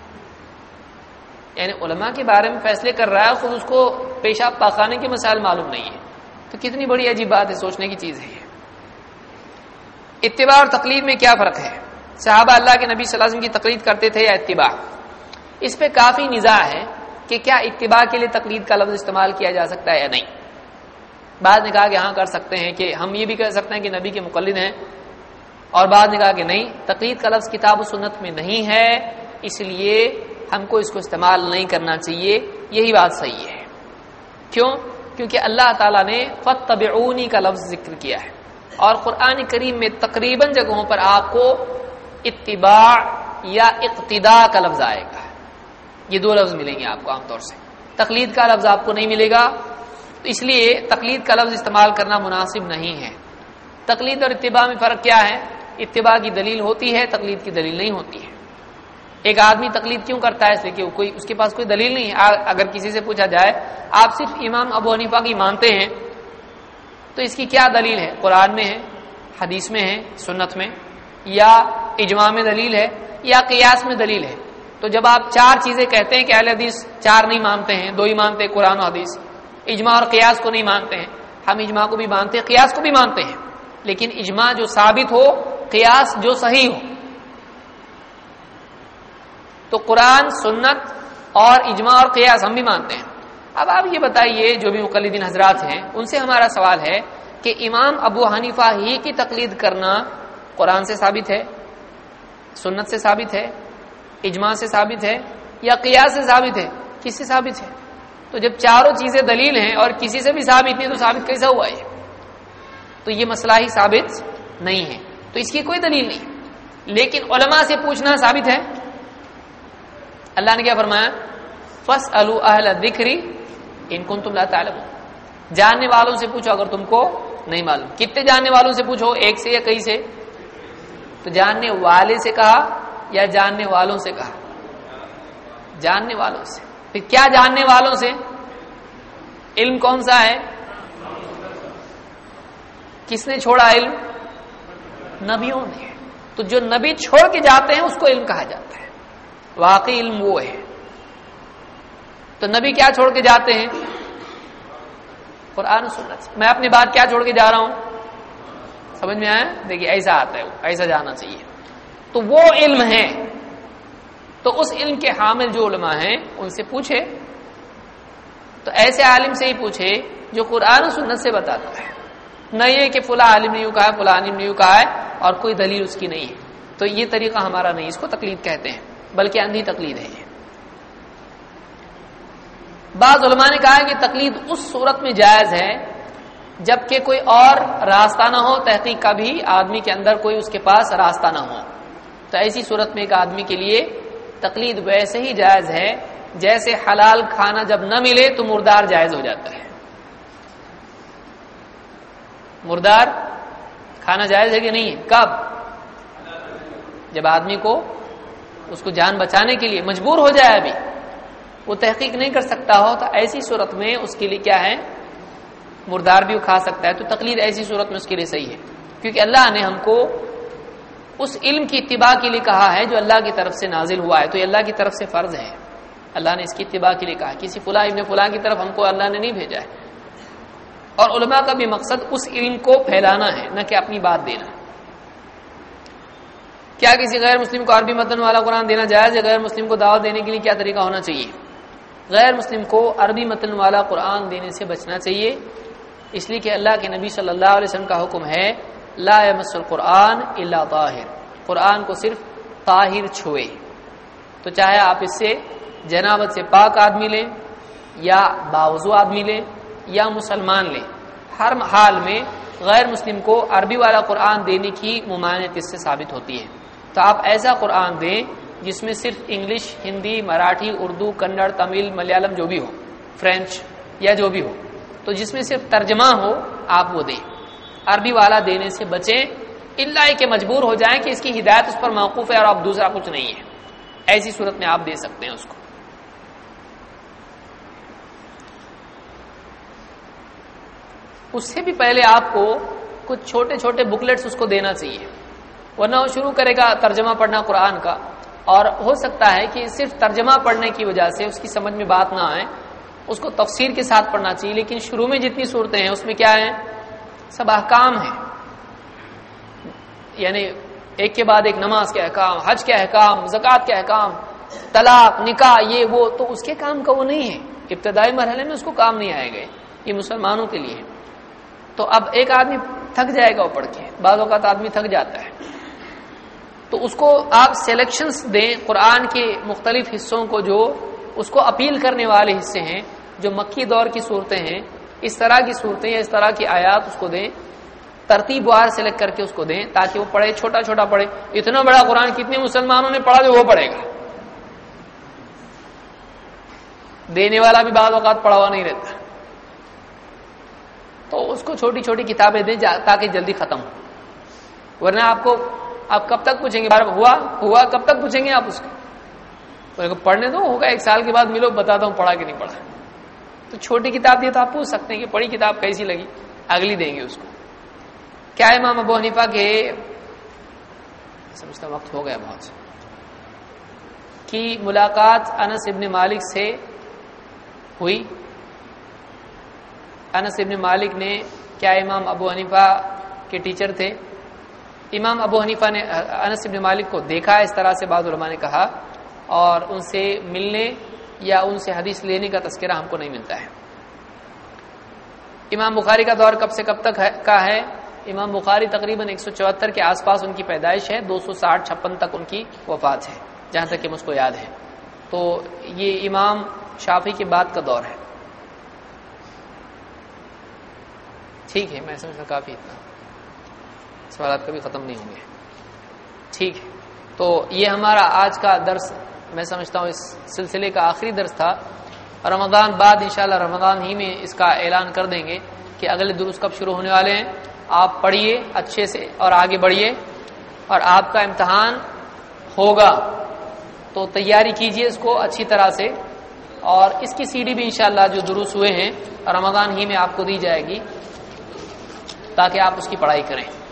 A: یعنی علماء کے بارے میں فیصلے کر رہا ہے، خود اس کو پیشاب پاخانے کے مسائل معلوم نہیں ہے، تو کتنی بڑی عجیب بات ہے، سوچنے کی چیز ہے یہ۔ اتباع اور تقلید میں کیا فرق ہے؟ صحابہ اللہ کے نبی صلی اللہ علیہ وسلم کی تقلید کرتے تھے یا اتباع؟ اس پہ کافی نزاع ہے کہ کیا اتباع کے لیے تقلید کا لفظ استعمال کیا جا سکتا ہے یا نہیں۔ بعض نے کہا کہ ہاں کر سکتے ہیں، کہ ہم یہ بھی کہہ سکتے ہیں کہ نبی کے مقلد ہیں، اور بعض نے کہا کہ نہیں، تقلید کا لفظ کتاب و سنت میں نہیں ہے، اس لیے ہم کو اس کو استعمال نہیں کرنا چاہیے، یہی بات صحیح ہے۔ کیوں؟ کیونکہ اللہ تعالیٰ نے فاتبعونی کا لفظ ذکر کیا ہے، اور قرآن کریم میں تقریباً جگہوں پر آپ کو اتباع یا اقتداء کا لفظ آئے گا، یہ 2 لفظ ملیں گے آپ کو عام طور سے، تقلید کا لفظ آپ کو نہیں ملے گا، تو اس لیے تقلید کا لفظ استعمال کرنا مناسب نہیں ہے۔ تقلید اور اتباع میں فرق کیا ہے؟ اتباع کی دلیل ہوتی ہے، تقلید کی دلیل نہیں ہوتی ہے۔ ایک آدمی تقلید کیوں کرتا ہے؟ اس لیے کہ اس کے پاس کوئی دلیل نہیں ہے۔ اگر کسی سے پوچھا جائے آپ صرف امام ابو حنیفہ کی مانتے ہیں تو اس کی کیا دلیل ہے؟ قرآن میں ہے، حدیث میں ہے، سنت میں، یا اجماع میں دلیل ہے، یا قیاس میں دلیل ہے۔ تو جب آپ 4 چیزیں کہتے ہیں کہ اہل حدیث 4 نہیں مانتے ہیں، 2 ہی مانتے ہیں، قرآن و حدیث، اجماع اور قیاس کو نہیں مانتے ہیں، ہم اجماع کو بھی مانتے ہیں، قیاس کو بھی مانتے ہیں، لیکن اجماع جو ثابت ہو، قیاس جو صحیح ہو۔ تو قرآن، سنت اور اجماع اور قیاس ہم بھی مانتے ہیں۔ اب آپ یہ بتائیے، جو بھی مقلدین حضرات ہیں ان سے ہمارا سوال ہے کہ امام ابو حنیفہ ہی کی تقلید کرنا قرآن سے ثابت ہے، سنت سے ثابت ہے، اجماع سے ثابت ہے، یا قیاس سے ثابت ہے؟ کس سے ثابت ہے؟ تو جب 4 چیزیں دلیل ہیں اور کسی سے بھی ثابت نہیں تو ثابت کیسا ہوا ہے؟ تو یہ مسئلہ ہی ثابت نہیں ہے، تو اس کی کوئی دلیل نہیں۔ لیکن علماء سے پوچھنا ثابت ہے؟ اللہ نے کیا فرمایا؟ فاسألوا اہل الذکر ان کنتم لا تعلمون، جاننے والوں سے پوچھو اگر تم کو نہیں معلوم۔ کتنے جاننے والوں سے پوچھو؟ ایک سے یا کئی سے؟ تو جاننے والے سے کہا یا جاننے والوں سے کہا؟ جاننے والوں سے۔ پھر کیا جاننے والوں سے؟ علم کون سا ہے؟ کس نے چھوڑا علم؟ نبیوں نے۔ تو جو نبی چھوڑ کے جاتے ہیں اس کو علم کہا جاتا ہے، واقعی علم وہ ہے۔ تو نبی کیا چھوڑ کے جاتے ہیں؟ قرآن و سنت۔ میں اپنی بات کیا چھوڑ کے جا رہا ہوں؟ سمجھ میں آیا؟ دیکھیے ایسا آتا ہے، ایسا جانا چاہیے۔ تو وہ علم ہے، تو اس علم کے حامل جو علماء ہیں ان سے پوچھے، تو ایسے عالم سے ہی پوچھے جو قرآن و سنت سے بتاتا ہے، نہ یہ کہ فلاں عالم نے یوں کہا ہے، فلاں عالم نے یوں کہا ہے اور کوئی دلیل اس کی نہیں ہے۔ تو یہ طریقہ ہمارا نہیں، اس کو تقلید کہتے ہیں، بلکہ اندھی تقلید ہے۔ بعض علماء نے کہا کہ تقلید اس صورت میں جائز ہے جبکہ کوئی اور راستہ نہ ہو، تحقیق کا بھی آدمی کے اندر کوئی اس کے پاس راستہ نہ ہو، تو ایسی صورت میں ایک آدمی کے لیے تقلید ویسے ہی جائز ہے جیسے حلال کھانا جب نہ ملے تو مردار جائز ہو جاتا ہے۔ مردار کھانا جائز ہے کہ نہیں ہے؟ کب؟ جب آدمی کو اس کو جان بچانے کے لیے مجبور ہو جائے، ابھی وہ تحقیق نہیں کر سکتا ہو، تو ایسی صورت میں اس کے لیے کیا ہے؟ مردار بھی وہ کھا سکتا ہے۔ تو تقلید ایسی صورت میں اس کے لیے صحیح ہے، کیونکہ اللہ نے ہم کو اس علم کی اتباع کے لیے کہا ہے جو اللہ کی طرف سے نازل ہوا ہے، تو یہ اللہ کی طرف سے فرض ہے، اللہ نے اس کی اتباع کے لیے کہا ہے۔ کسی فلاں ابن فلاں کی طرف ہم کو اللہ نے نہیں بھیجا ہے۔ اور علماء کا بھی مقصد اس علم کو پھیلانا ہے، نہ کہ اپنی بات دینا۔ کیا کسی غیر مسلم کو عربی متن والا قرآن دینا جائز ہے؟ غیر مسلم کو دعوت دینے کے لیے کیا طریقہ ہونا چاہیے؟ غیر مسلم کو عربی متن والا قرآن دینے سے بچنا چاہیے، اس لیے کہ اللہ کے نبی صلی اللہ علیہ وسلم کا حکم ہے لا یمس القرآن الا طاہر، قرآن کو صرف طاہر چھوئے۔ تو چاہے آپ اس سے جنابت سے پاک آدمی لیں یا باوضو آدمی لیں یا مسلمان لیں، ہر حال میں غیر مسلم کو عربی والا قرآن دینے کی ممانعت اس سے ثابت ہوتی ہے۔ تو آپ ایسا قرآن دیں جس میں صرف انگلش، ہندی، مراٹھی، اردو، کنڑ، تمل، ملیالم جو بھی ہو، فرینچ یا جو بھی ہو، تو جس میں صرف ترجمہ ہو آپ وہ دیں، عربی والا دینے سے بچیں، الا کہ مجبور ہو جائیں کہ اس کی ہدایت اس پر موقوف ہے اور اب دوسرا کچھ نہیں ہے، ایسی صورت میں آپ دے سکتے ہیں اس کو۔ اس سے بھی پہلے آپ کو کچھ چھوٹے چھوٹے بکلیٹس اس کو دینا چاہیے، ورنہ وہ شروع کرے گا ترجمہ پڑھنا قرآن کا، اور ہو سکتا ہے کہ صرف ترجمہ پڑھنے کی وجہ سے اس کی سمجھ میں بات نہ آئے، اس کو تفسیر کے ساتھ پڑھنا چاہیے۔ لیکن شروع میں جتنی صورتیں ہیں اس میں کیا ہے؟ سب احکام ہیں، یعنی ایک کے بعد ایک نماز کے احکام، حج کے احکام، زکوٰۃ کے احکام، طلاق، نکاح، یہ وہ، تو اس کے کام کا وہ نہیں ہے، ابتدائی مرحلے میں اس کو کام نہیں آئے گا، یہ مسلمانوں کے لیے ہے۔ تو اب ایک آدمی تھک جائے گا وہ پڑھ کے، بعض اوقات آدمی تھک جاتا ہے، تو اس کو آپ سلیکشنز دیں قرآن کے مختلف حصوں کو، جو اس کو اپیل کرنے والے حصے ہیں، جو مکی دور کی صورتیں ہیں، اس طرح کی صورتیں یا اس طرح کی آیات اس کو دیں، ترتیب وار سلیکٹ کر کے اس کو دیں تاکہ وہ پڑھے، چھوٹا چھوٹا پڑھے۔ اتنا بڑا قرآن کتنے مسلمانوں نے پڑھا جو وہ پڑھے گا؟ دینے والا بھی بعض اوقات پڑھا ہوا نہیں رہتا، تو اس کو چھوٹی چھوٹی کتابیں دیں تاکہ جلدی ختم ہو، ورنہ آپ کب تک پوچھیں گے؟ ہوا کب تک پوچھیں گے آپ اس کو؟ پڑھنے دو، ہوگا ایک سال کے بعد ملو، بتاتا ہوں پڑھا کہ نہیں پڑھا۔ تو چھوٹی کتاب دی تو آپ پوچھ سکتے ہیں کہ پڑھی کتاب کیسی لگی، اگلی دیں گے اس کو۔ کیا امام ابو حنیفہ کے سمجھتا وقت ہو گیا بہت کی ملاقات انس ابن مالک سے ہوئی؟ انس ابن مالک نے کیا امام ابو حنیفہ کے ٹیچر تھے؟ امام ابو حنیفہ نے انس ابن مالک کو دیکھا، اس طرح سے بعض علماء نے کہا، اور ان سے ملنے یا ان سے حدیث لینے کا تذکرہ ہم کو نہیں ملتا ہے۔ امام بخاری کا دور کب سے کب تک کا ہے؟ امام بخاری تقریباً 174 کے آس پاس ان کی پیدائش ہے، 260-56 تک ان کی وفات ہے، جہاں تک کہ مجھ کو یاد ہے۔ تو یہ امام شافعی کے بعد کا دور ہے۔ ٹھیک ہے، میں سمجھتا کافی اتنا، سوالات کبھی ختم نہیں ہوں گے۔ ٹھیک ہے، تو یہ ہمارا آج کا درس میں سمجھتا ہوں اس سلسلے کا آخری درس تھا. رمضان بعد انشاءاللہ رمضان ہی میں اس کا اعلان کر دیں گے کہ اگلے دروس کب شروع ہونے والے ہیں. آپ پڑھیے اچھے سے اور آگے بڑھیے, اور آپ کا امتحان ہوگا تو تیاری کیجئے اس کو اچھی طرح سے, اور اس کی CD بھی انشاءاللہ جو دروس ہوئے ہیں رمضان ہی میں آپ کو دی جائے گی تاکہ آپ اس کی پڑھائی کریں.